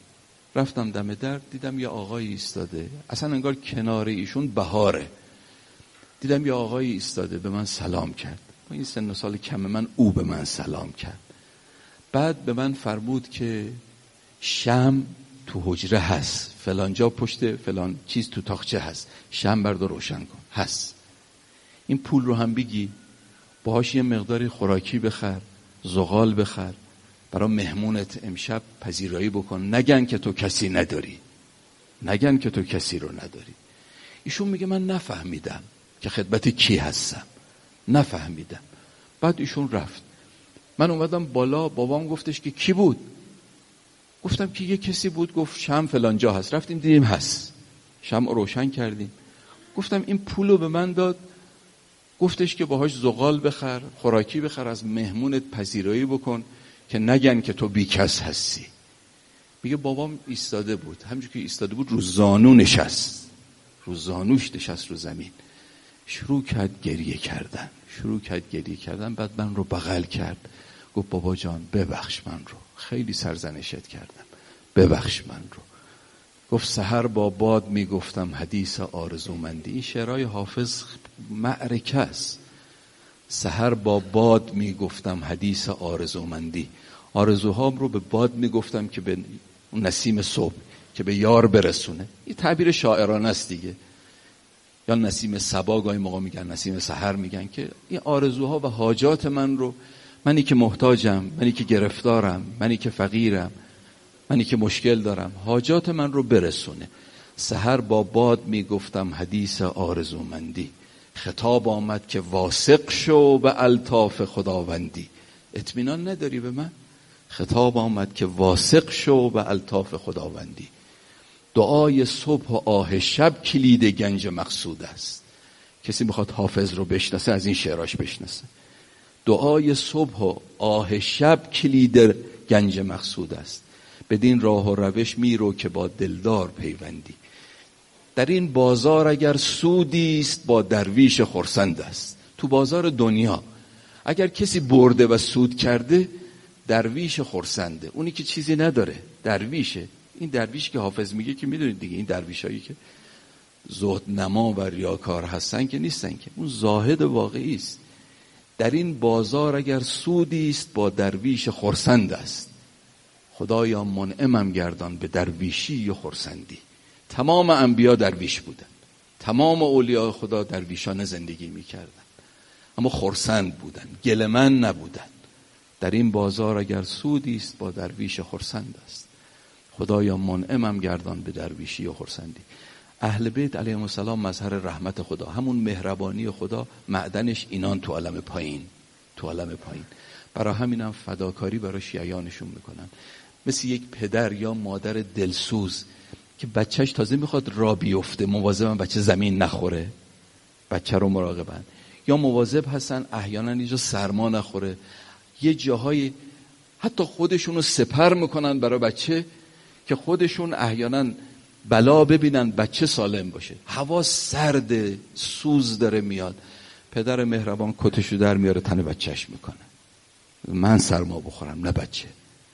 در، دیدم یه آقایی ایستاده، اصلا انگار کنار ایشون بهاره. دیدم یه آقایی ایستاده به من سلام کرد، با این سن و سال کم من او به من سلام کرد. بعد به من فرمود که شمع تو حجره هست، فلان جا پشت فلان چیز تو تاقچه هست، شمع بردار روشن کن، هست. این پول رو هم بگی باهاش یه مقداری خوراکی بخر، زغال بخر، برای مهمونت امشب پذیرایی بکن، نگن که تو کسی نداری، نگن که تو کسی رو نداری. ایشون میگه من نفهمیدم که خدمت کی هستم، نفهمیدم. بعد ایشون رفت، من اومدم بالا، بابام گفتش که کی بود؟ گفتم که یه کسی بود، گفت شمع فلان جا هست. رفتیم دیدیم هست، شمع روشن کردیم. گفتم این پولو به من داد، گفتش که باهاش زغال بخر، خوراکی بخر، از مهمونت پذیرایی بکن که نگن که تو بیکس هستی. میگه بابام ایستاده بود، همونجوری که ایستاده بود رو زانو نشست، رو زانوش نشست رو زمین، شروع کرد گریه کردن. بعد من رو بغل کرد، گفت بابا جان ببخش من رو، خیلی سرزنشت کردم، ببخش من رو. گفت سحر با باد میگفتم حدیث آرزومندی. این شعرهای حافظ معرکه است. سحر با باد میگفتم حدیث آرزومندی، آرزوهام رو به باد میگفتم که به نسیم صبح که به یار برسونه. این تعبیر شاعرانه است دیگه، یا نسیم صبا گاهی موقع میگن، نسیم سحر میگن، که این آرزوها و حاجات من رو، منی که محتاجم، منی که گرفتارم، منی که فقیرم، منی که مشکل دارم حاجات من رو برسونه. سحر با باد میگفتم حدیث آرزومندی، خطاب آمد که واثق شو به الطاف خداوندی. اطمینان نداری به من؟ خطاب آمد که واثق شو به الطاف خداوندی. دعای صبح و آه شب کلید گنج مقصود است. کسی میخواد حافظ رو بشناسه از این شعراش بشناسه. دعای صبح و آه شب کلید گنج مقصود است. بدین راه و روش میرو که با دلدار پیوندی. در این بازار اگر سودی است با درویش خرسند است. تو بازار دنیا اگر کسی برده و سود کرده درویش خرسنده. اونی که چیزی نداره درویشه. این درویش که حافظ میگه که میدونید دیگه، این درویشایی که زهد نما و ریاکار هستن که نیستن، که اون زاهد واقعی است. در این بازار اگر سودی است با درویش خرسند است. خدایا منعمم گردان به درویشی و خرسندی. تمام انبیا درویش بودن، تمام اولیاء خدا درویشانه زندگی میکردن، اما خرسند بودن، گله‌مند نبودن. در این بازار اگر سودی است با درویش خرسند است. خدایا منعمم گردان به درویشی و خرسندی. اهل بیت علیهم السلام مظهر رحمت خدا، همون مهربانی خدا معدنش اینان تو عالم پایین، تو عالم پایین. برای همینم فداکاری برای شیعیانشون میکنن. مثل یک پدر یا مادر دلسوز که بچهش تازه میخواد راه بیفته، مواظبن بچه زمین نخوره، بچه رو مراقبن. یا مواظب هستن احیانا اینجا سرما نخوره، یه جاهای حتی خودشون رو سپر میکنن برای بچه که خودشون احیانا بلا ببینن بچه سالم باشه. هوا سرد، سوز داره میاد، پدر مهربان کتشو در میاره تن بچهش میکنه، من سرما بخورم نه بچه.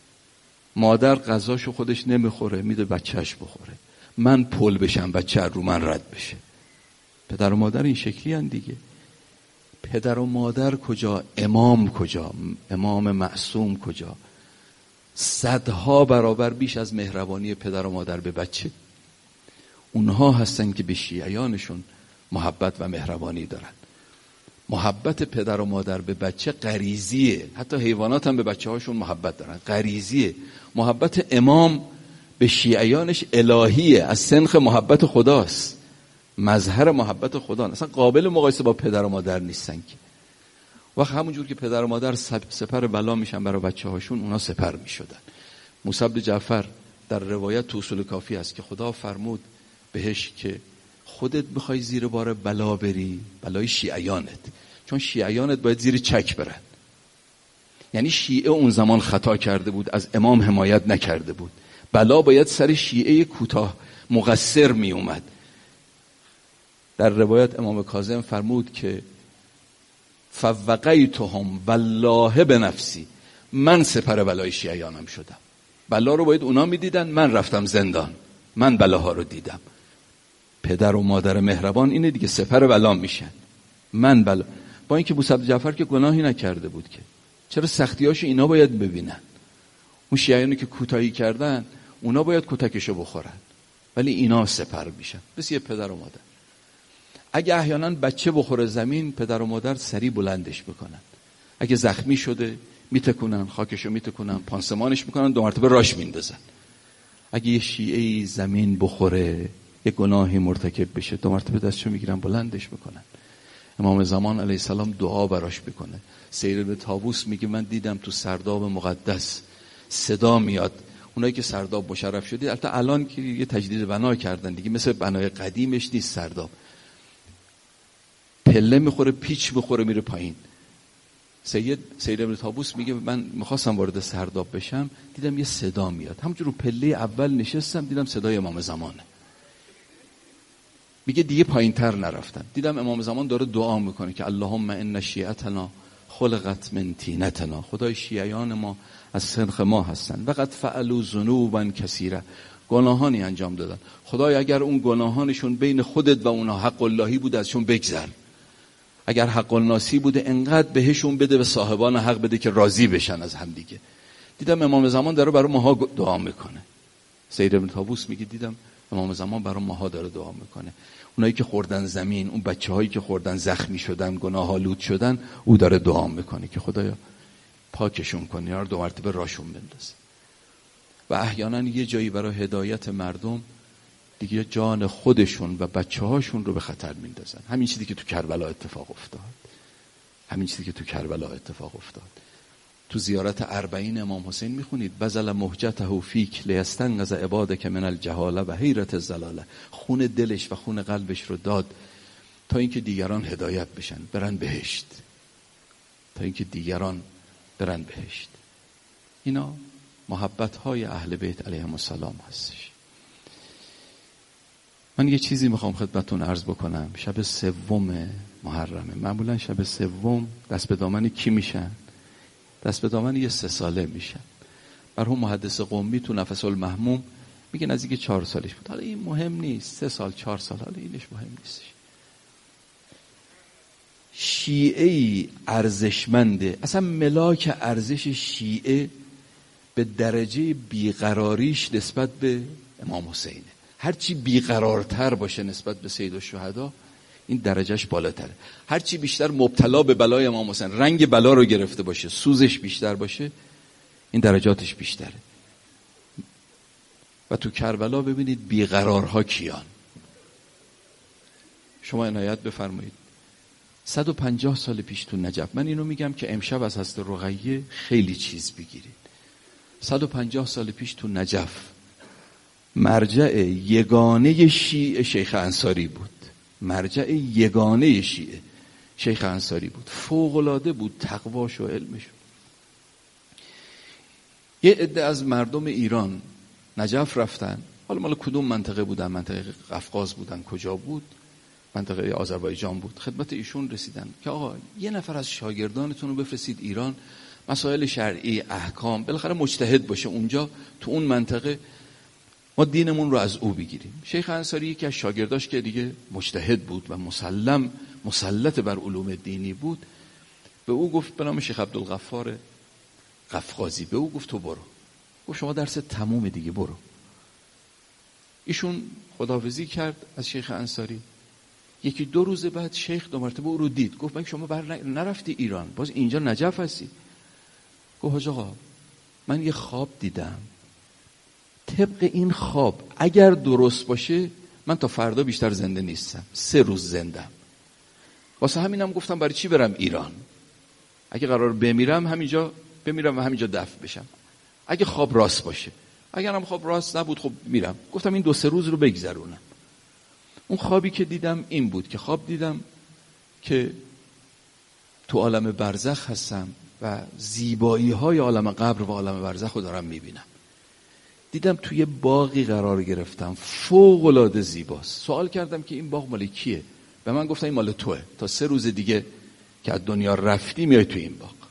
مادر غذاشو خودش نمیخوره، میده بچهش بخوره، من پل بشم بچه رو من رد بشه. پدر و مادر این شکلی هن دیگه. پدر و مادر کجا؟ امام کجا؟ امام معصوم کجا؟ صدها برابر بیش از مهربانی پدر و مادر به بچه. اونها هستن که به شیعیانشون محبت و مهربانی دارن. محبت پدر و مادر به بچه غریزیه. حتی حیوانات هم به بچه هاشون محبت دارن، غریزیه. محبت امام به شیعیانش الهیه، از سنخ محبت خداست، مظهر محبت خدا. اصلا قابل مقایسه با پدر و مادر نیستن که. وقت همونجور که پدر و مادر سپر بلا میشن برای بچه هاشون، اونا سپر میشدن. موسی بن جعفر در روایت تو اصول کافی است که خدا فرمود بهش که خودت میخوای زیر بار بلا بری، بلای شیعیانت، چون شیعیانت باید زیر چک برن. یعنی شیعه اون زمان خطا کرده بود، از امام حمایت نکرده بود، بلا باید سر شیعه کوتاه مقصر می اومد. در روایت امام کاظم فرمود که فوقیتهم والله بنفسی، من سپر بلای شیعیانم شدم. بلا رو باید اونا میدیدن، من رفتم زندان، من بلاها رو دیدم. پدر و مادر مهربان اینه دیگه، سپر بلا میشن. من بلا، با اینکه موسی بن جعفر که گناهی نکرده بود که، چرا سختیاشو اینا باید ببینن؟ اون شیعیانی که کوتاهی کردن اونا باید کتکشو بخورن، ولی اینا سپر میشن. بس یه پدر و مادر اگه احیانا بچه بخوره زمین، پدر و مادر سریع بلندش بکنن. اگه زخمی شده میتکنن، خاکشو میتکنن، پانسمانش میکنن، 2 مرتبه راش میندازن. اگه یه شیعه‌ای زمین بخوره، یه گناهی مرتکب بشه، 2 مرتبه دستشو میگیرن بلندش میکنن. امام زمان علیه السلام دعا براش بکنه. سیر بن طاووس میگه من دیدم تو سرداب مقدس صدا میاد. اونایی که سرداب مشرف شده، البته الان که یه تجدید بنا کردن دیگه، مثل بنای قدیمش نیست سرداب، پله میخوره، پیچ میخوره، میره پایین. سیر بن طاووس میگه من میخواستم وارد سرداب بشم، دیدم یه صدا میاد، همونجور رو پله اول نشستم، دیدم صدای امام زمانه. میگه دیگه پایین تر نرفتم، دیدم امام زمان داره دعا میکنه که اللهم ان شیعتنا خلقت من طینتنا، خدای شیعیان ما از سنخ ما هستن، وقد فعلوا ذنوبا کثیره، گناهانی انجام دادن، خدای اگر اون گناهانشون بین خودت و اونها حق اللهی بود ازشون بگذر، اگر حق الناسی بوده انقدر بهشون بده و صاحبان حق بده که راضی بشن از هم دیگه. دیدم امام زمان داره برای ماها دعا میکنه. سید ابن طاووس میگه دیدم امام زمان برای ماها داره دعا میکنه. اونایی که خوردن زمین، اون بچه‌هایی که خوردن زخمی شدن، گناه آلود شدن، او داره دعا میکنه که خدایا پاکشون کنی، یا 2 مرتبه راشون بندازه. و احیانا یه جایی برای هدایت مردم دیگه جان خودشون و بچه هاشون رو به خطر میندازن. همین چیزی که تو کربلا اتفاق افتاد. تو زیارت 40 امام حسین میخونید بذل مهجته فیک لیستنقذ عبادک من الجهاله و حیرت الضلاله. خون دلش و خون قلبش رو داد تا اینکه دیگران هدایت بشن، برن بهشت. اینا محبت های اهل بیت علیهم السلام هستش. من یه چیزی میخوام خدمتتون عرض بکنم. شب 3 محرمه، معمولا شب 3 دست به دامن کی میشن؟ دست به دامن یه 3 ساله میشن. مرحوم محدث قمی تو نفس المحموم میگه نزدیک 4 سالش بود. حالا این مهم نیست، 3 سال 4 سال، حالا اینش مهم نیستش. شیعه ارزشمنده، اصلا ملاک ارزش شیعه به درجه بیقراریش نسبت به امام حسینه. هرچی بیقرارتر باشه نسبت به سید الشهدا این درجهش بالاتره. هرچی بیشتر مبتلا به بلای امام حسین، رنگ بلا رو گرفته باشه، سوزش بیشتر باشه، این درجاتش بیشتره. و تو کربلا ببینید بیقرارها کیان. شما عنایت بفرمایید 150 سال پیش تو نجف، من اینو میگم که امشب از حضرت رقیه خیلی چیز بگیرید. 150 سال پیش تو نجف مرجع یگانه شیعه شیخ انصاری بود. فوق‌العاده بود تقواش و علمش. یه عده از مردم ایران نجف رفتن، حالا مال کدوم منطقه بودن؟ منطقه قفقاز بودن، کجا بود؟ منطقه آذربایجان بود. خدمت ایشون رسیدن که آقا یه نفر از شاگردانتون رو بفرستید ایران، مسائل شرعی، احکام، بالاخره مجتهد باشه اونجا تو اون منطقه، ما دینمون رو از او بگیریم. شیخ انصاری یکی از شاگرداش که دیگه مجتهد بود و مسلط بر علوم دینی بود، به او گفت، به نام شیخ عبدالغفار قفقازی، به او گفت تو برو. گفت شما درس تموم دیگه، برو. ایشون خداحافظی کرد از شیخ انصاری. 1-2 روز بعد شیخ 2 مرتبه او رو دید. گفت من شما نرفتی ایران، باز اینجا نجف هستی؟ گفت حاج آقا من یه خواب دیدم، طبق این خواب اگر درست باشه من تا فردا بیشتر زنده نیستم، 3 روز زندم. واسه همینم گفتم برای چی برم ایران؟ اگه قرار بمیرم همینجا بمیرم و همینجا دفن بشم، اگه خواب راست باشه. اگرم خواب راست نبود خب میرم. گفتم این 2-3 روز رو بگذرونم. اون خوابی که دیدم این بود که خواب دیدم که تو عالم برزخ هستم و زیبایی های عالم قبر و عالم برزخ رو دارم میبینم. دیدم توی باغی قرار گرفتم فوق العاده زیباست. سوال کردم که این باغ مال کیه؟ به من گفتن این مال توه، تا 3 روز دیگه که از دنیا رفتی میای تو این باغ.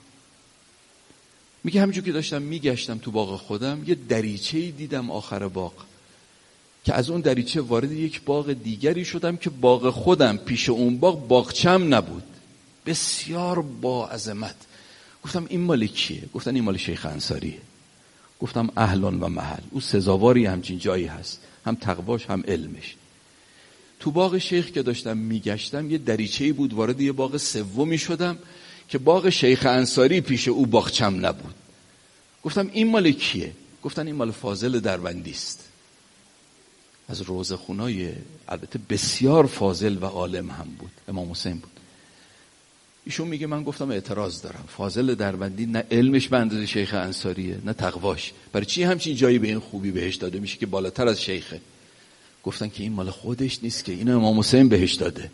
میگه همینجور که داشتم میگشتم تو باغ خودم یه دریچه‌ای دیدم آخر باغ، که از اون دریچه وارد یک باغ دیگری شدم که باغ خودم پیش اون باغ باغچم نبود، بسیار با عظمت. گفتم این مال کیه؟ گفتن این مال شیخ انصاریه. گفتم اهلان و محل، او سزاواری همچین جایی هست، هم تقواش هم علمش. تو باغ شیخ که داشتم میگشتم یه دریچه‌ای بود، وارد یه باغ 3 شدم که باغ شیخ انصاری پیش او باغچم نبود. گفتم این مال کیه؟ گفتن این مال فاضل دروندی است، از روضه‌خونای البته بسیار فاضل و عالم هم بود، امام حسین بود. ایشون میگه من گفتم اعتراض دارم، فاضل دروندی نه علمش به اندازه شیخ انصاریه نه تقواش، برای چی همچین جایی به این خوبی بهش داده میشه که بالاتر از شیخه؟ گفتن که این مال خودش نیست که، اینو امام حسین بهش داده،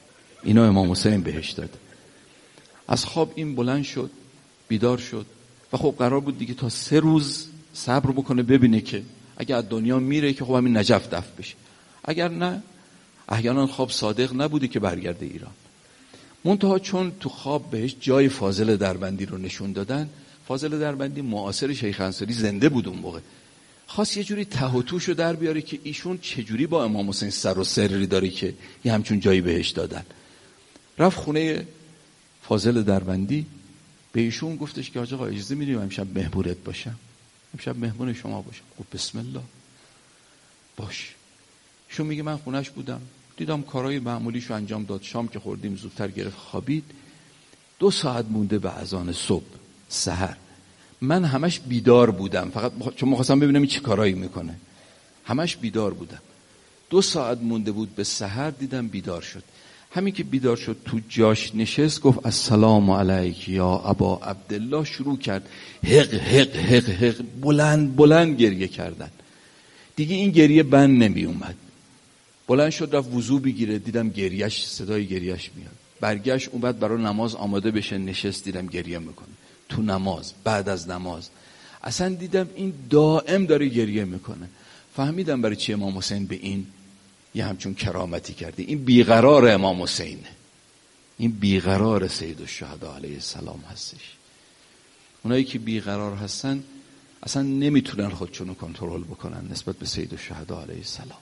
از خواب این بلند شد، بیدار شد و خب قرار بود دیگه تا 3 روز صبر بکنه ببینه که اگر از دنیا میره که خب همین نجف دفن بشه، اگر نه احیانا خواب صادق نبوده که برگرده ایران. منتها چون تو خواب بهش جای فاضل دربندی رو نشون دادن، فاضل دربندی معاصر شیخ انصاری زنده بود اون موقع، خواست یه جوری ته و توشو در بیاره که ایشون چجوری با امام حسین سر و سری داره که یه همچون جایی بهش دادن. رفت خونه فاضل دربندی، به ایشون گفتش که آقا اجازه میدیم امشب مهمونت باشم، امشب مهمون شما باشم. گفت بسم الله باش. ایشون میگه من خونش بودم، دیدم کارهای معمولیشو انجام داد، شام که خوردیم زودتر گرفت خوابید. 2 ساعت مونده به اذان صبح سحر من همش بیدار بودم، فقط چون می‌خواستم ببینم این چی کارایی میکنه. همش بیدار بودم. 2 ساعت مونده بود به سحر دیدم بیدار شد. همین که بیدار شد تو جاش نشست، گفت السلام علیک یا ابا عبدالله. شروع کرد حق حق حق حق بلند بلند گریه کردن. دیگه این گریه بند نمی اومد. بلند شد رفت وضو بگیره، دیدم گریهش، صدای گریهش میاد. برگشت اومد برای نماز آماده بشه، نشست، دیدم گریه میکنه تو نماز. بعد از نماز اصلا دیدم این دائم داره گریه میکنه. فهمیدم برای چی امام حسین به این یه همچون کرامتی کرده. این بیقرار امام حسینه، این بیقرار سید الشهدا علیه السلام هستش. اونایی که بیقرار هستن اصلا نمیتونن خودشونو کنترل بکنن نسبت به سید الشهدا علیه السلام.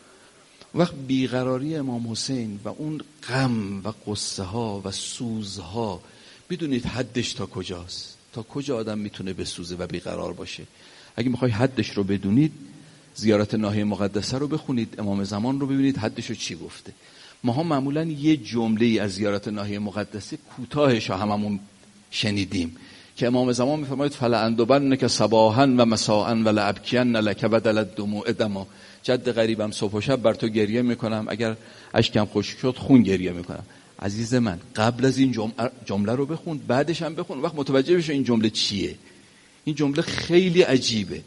وقت بیقراری امام حسین و اون غم و قصه ها و سوزها، بدونید حدش تا کجاست، تا کجا آدم میتونه بسوزه و بیقرار باشه. اگه میخوای حدش رو بدونید، زیارت ناحیه مقدسه رو بخونید، امام زمان رو ببینید حدش رو چی گفته. ما معمولا یه جمله از زیارت ناحیه مقدسه کوتاهش رو هممون شنیدیم که امام زمان میفرماید فلأندبنک صباحا و مساء ولأبکین لک بدل الدموع دما. جد غریبم صبح و شب بر تو گریه میکنم، اگر اشکم خشک شد خون گریه میکنم. عزیز من، قبل از این جمله رو بخون، بعدش هم بخون، وقت متوجه بشه این جمله چیه. این جمله خیلی عجیبه.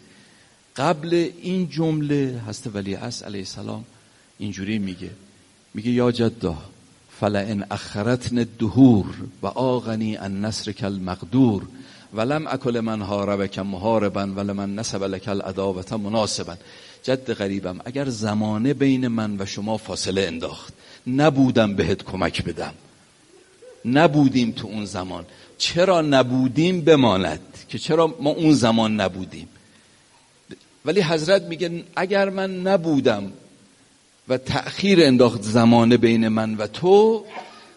قبل این جمله حضرت ولیعصر علیه السلام اینجوری میگه یا جدا فلئن اخرتن الدهور و آغنی عن نصرک المقدور ولم اکل من حاربک محاربا ولمن نسب لک العداوة مناسبا. جد غریبم، اگر زمانه بین من و شما فاصله انداخت، نبودم بهت کمک بدم، نبودیم تو اون زمان. چرا نبودیم بماند که چرا ما اون زمان نبودیم. ولی حضرت میگه اگر من نبودم و تأخیر انداخت زمانه بین من و تو،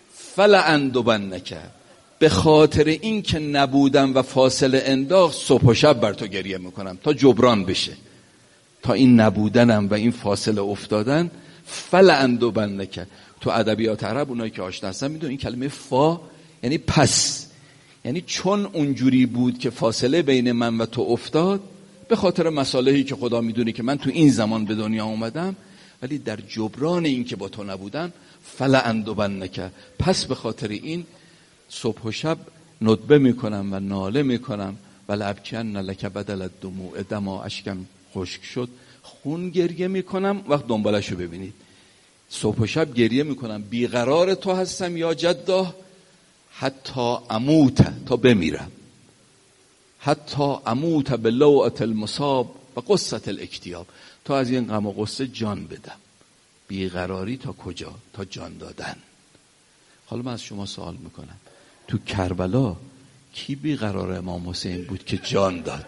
فلأندبنک، به خاطر این که نبودم و فاصله انداخت صبح و شب بر تو گریه میکنم تا جبران بشه، تا این نبودنم و این فاصله افتادن. فلأندبنک تو ادبیات عرب اونایی که آشنا هستن میدونن این کلمه فا یعنی پس، یعنی چون اونجوری بود که فاصله بین من و تو افتاد، به خاطر مصالحی که خدا میدونه که من تو این زمان به دنیا اومدم، ولی در جبران این که با تو نبودم، فلأندبنک، پس به خاطر این صبح و شب ندبه میکنم و ناله میکنم. ولأبکین لک بدل الدموع دما، اشکم خشک شد خون گریه میکنم. وقت دنبالشو ببینید، صبح و شب گریه میکنم، بیقرار تو هستم یا جدا، حتی اموت، تا بمیرم، حتی اموت بلوعة المصاب و قصة الاکتیاب، تا از این غم و قصه جان بدم. بیقراری تا کجا؟ تا جان دادن. حالا من از شما سوال میکنم، تو کربلا کی بیقرار امام حسین بود که جان داد؟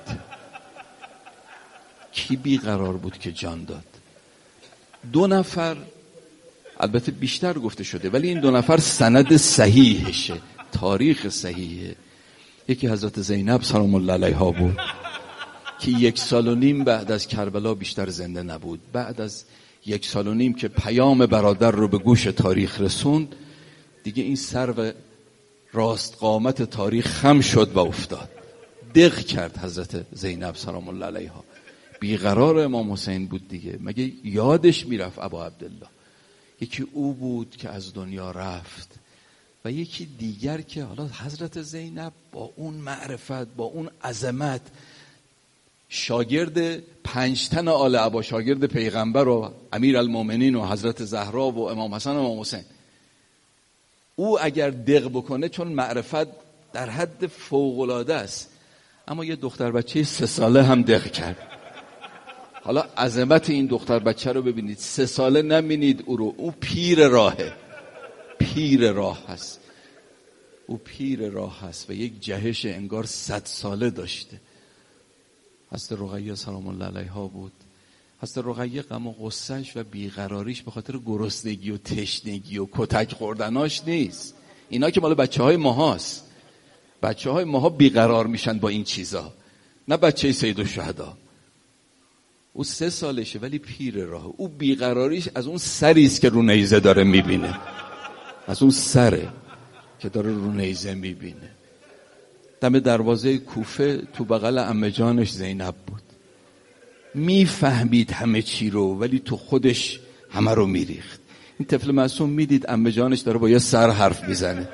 کی بیقرار بود که جان داد؟ 2 نفر، البته بیشتر گفته شده ولی این 2 نفر سند صحیحشه، تاریخ صحیحه. یکی حضرت زینب سلام الله علیها بود که 1.5 سال بعد از کربلا بیشتر زنده نبود. بعد از 1.5 سال که پیام برادر رو به گوش تاریخ رسوند، دیگه این سرو راست قامت تاریخ خم شد و افتاد. دق کرد حضرت زینب سلام الله علیها. بیقرار امام حسین بود دیگه، مگه یادش میرفت ابا عبدالله؟ یکی او بود که از دنیا رفت و یکی دیگر که حالا حضرت زینب با اون معرفت، با اون عظمت، شاگرد 5 تن آل عبا، شاگرد پیغمبر و امیر المومنین و حضرت زهرا و امام حسن و امام حسین، او اگر دق بکنه، چون معرفت در حد فوق‌العاده است، اما یه دختر بچه 3 ساله هم دق کرد. حالا عظمت این دختر بچه رو ببینید، 3 ساله نبینید او رو، او پیر راهه، پیر راه هست، او پیر راه هست و یک جهش انگار 100 ساله داشته. حضرت رقیه سلام الله علیها بود. حضرت رقیه غم و غصه‌اش و بیقراریش به خاطر گرسنگی و تشنگی و کتک خوردناش نیست. اینا که مال بچه‌های ماهاست. بچه‌های ماها بیقرار میشن با این چیزا، نه بچه سید الشهدا. او 3 سالشه ولی پیر راه. او بیقراریش از اون سریست که رو نیزه داره میبینه، از اون سره که داره رو نیزه میبینه. دم دروازه کوفه تو بغل عمه جانش زینب بود. میفهمید همه چی رو، ولی تو خودش همه رو میریخت. این طفل معصوم میدید عمه جانش داره با یه سر حرف میزنه.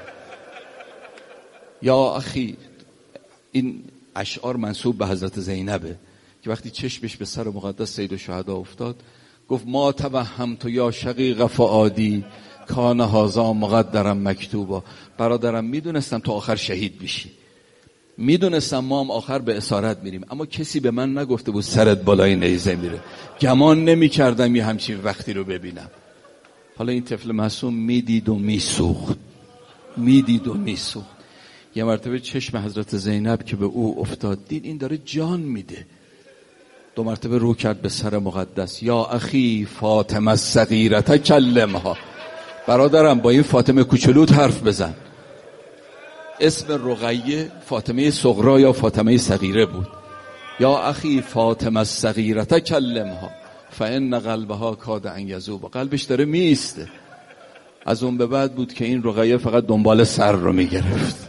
یا اخی، این اشعار منسوب به حضرت زینبه که وقتی چشمش به سر مقدس سید الشهدا افتاد گفت ما توهمت یا شقیق فؤادی کان هذا مقدرم مکتوبا. برادرم میدونستم تو آخر شهید بشی، میدونستم ما هم آخر به اسارت میریم، اما کسی به من نگفته بود سرت بالای نیزه میره. گمان نمیکردم یه همچین وقتی رو ببینم. حالا این طفل معصوم میدید و میسوخت، میدید و میسوخت. یه مرتبه چشم حضرت زینب که به او افتاد، دید این داره جان میده. 2 مرتبه رو کرد به سر مقدس. یا اخی فاطمه الصغیره کلمها. برادرم با این فاطمه کوچولوت حرف بزن. اسم رقیه فاطمه صغرا یا فاطمه صغیره بود. یا اخی فاطمه الصغیره کلمها فان قلبها کاد ان یذوب. قلبش داره میسته. از اون به بعد بود که این رقیه فقط دنبال سر رو میگرفت،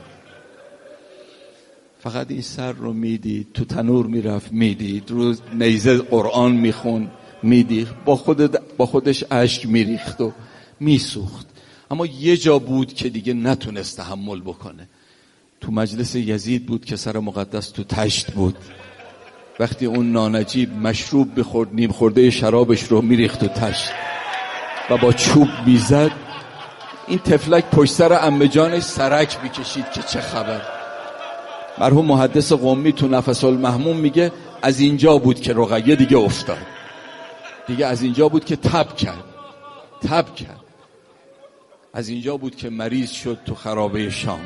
فقط این سر رو میدید، تو تنور میرفت میدید، رو نیزه قرآن میخون میدید، با خودش اشک میریخت و میسوخت. اما یه جا بود که دیگه نتونست تحمل بکنه. تو مجلس یزید بود که سر مقدس تو تشت بود. وقتی اون نانجیب مشروب بخورد، نیم خورده شرابش رو میریخت تو تشت و با چوب میزد، این تفلک پشت سر عمه جانش سرک میکشید که چه خبر. مرحوم محدث قمی تو نفس المحموم میگه از اینجا بود که رقیه دیگه افتاد، دیگه از اینجا بود که تب کرد. از اینجا بود که مریض شد تو خرابه شام.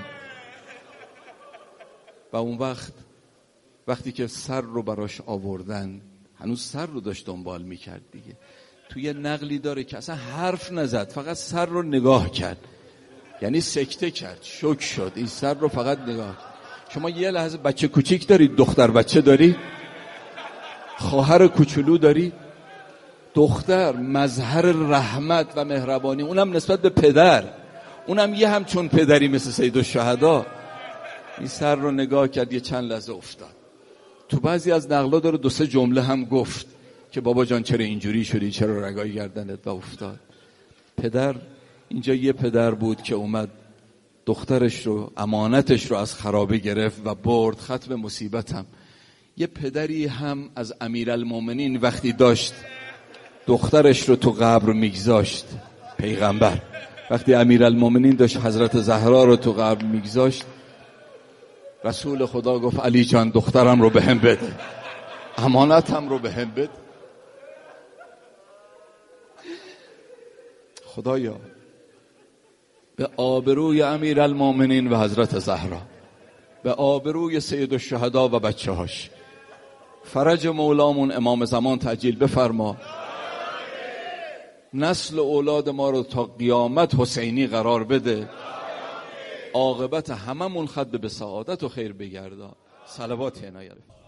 و اون وقتی که سر رو براش آوردن، هنوز سر رو داشت دنبال میکرد دیگه. توی نقلی داره که اصلا حرف نزد، فقط سر رو نگاه کرد، یعنی سکته کرد، شوک شد، این سر رو فقط نگاه کرد. شما یه لحظه بچه کوچیک دارید، دختر بچه داری، خواهر کوچولو داری، دختر مظهر رحمت و مهربانی، اونم نسبت به پدر، اونم یه همچون پدری مثل سید الشهدا. این سر رو نگاه کرد، یه چند لحظه افتاد. تو بعضی از نقلا داره 2-3 جمله هم گفت که بابا جان چرا اینجوری شدی، چرا رگای گردنت، و افتاد. پدر اینجا یه پدر بود که اومد دخترش رو، امانتش رو از خرابه گرفت و برد، ختم مصیبتم. یه پدری هم از امیرالمومنین وقتی داشت دخترش رو تو قبر میگذاشت، پیغمبر وقتی امیرالمومنین داشت حضرت زهرا رو تو قبر میگذاشت، رسول خدا گفت علی جان دخترم رو بهم بده، امانتم رو بهم بده. خدایا به آبروی امیرالمومنین و حضرت زهرا، به آبروی سید الشهدا و بچه هاش، فرج مولامون امام زمان تعجیل بفرما. نسل اولاد ما رو تا قیامت حسینی قرار بده. عاقبت هممون خط به سعادت و خیر بگردا. صلوات عنایت.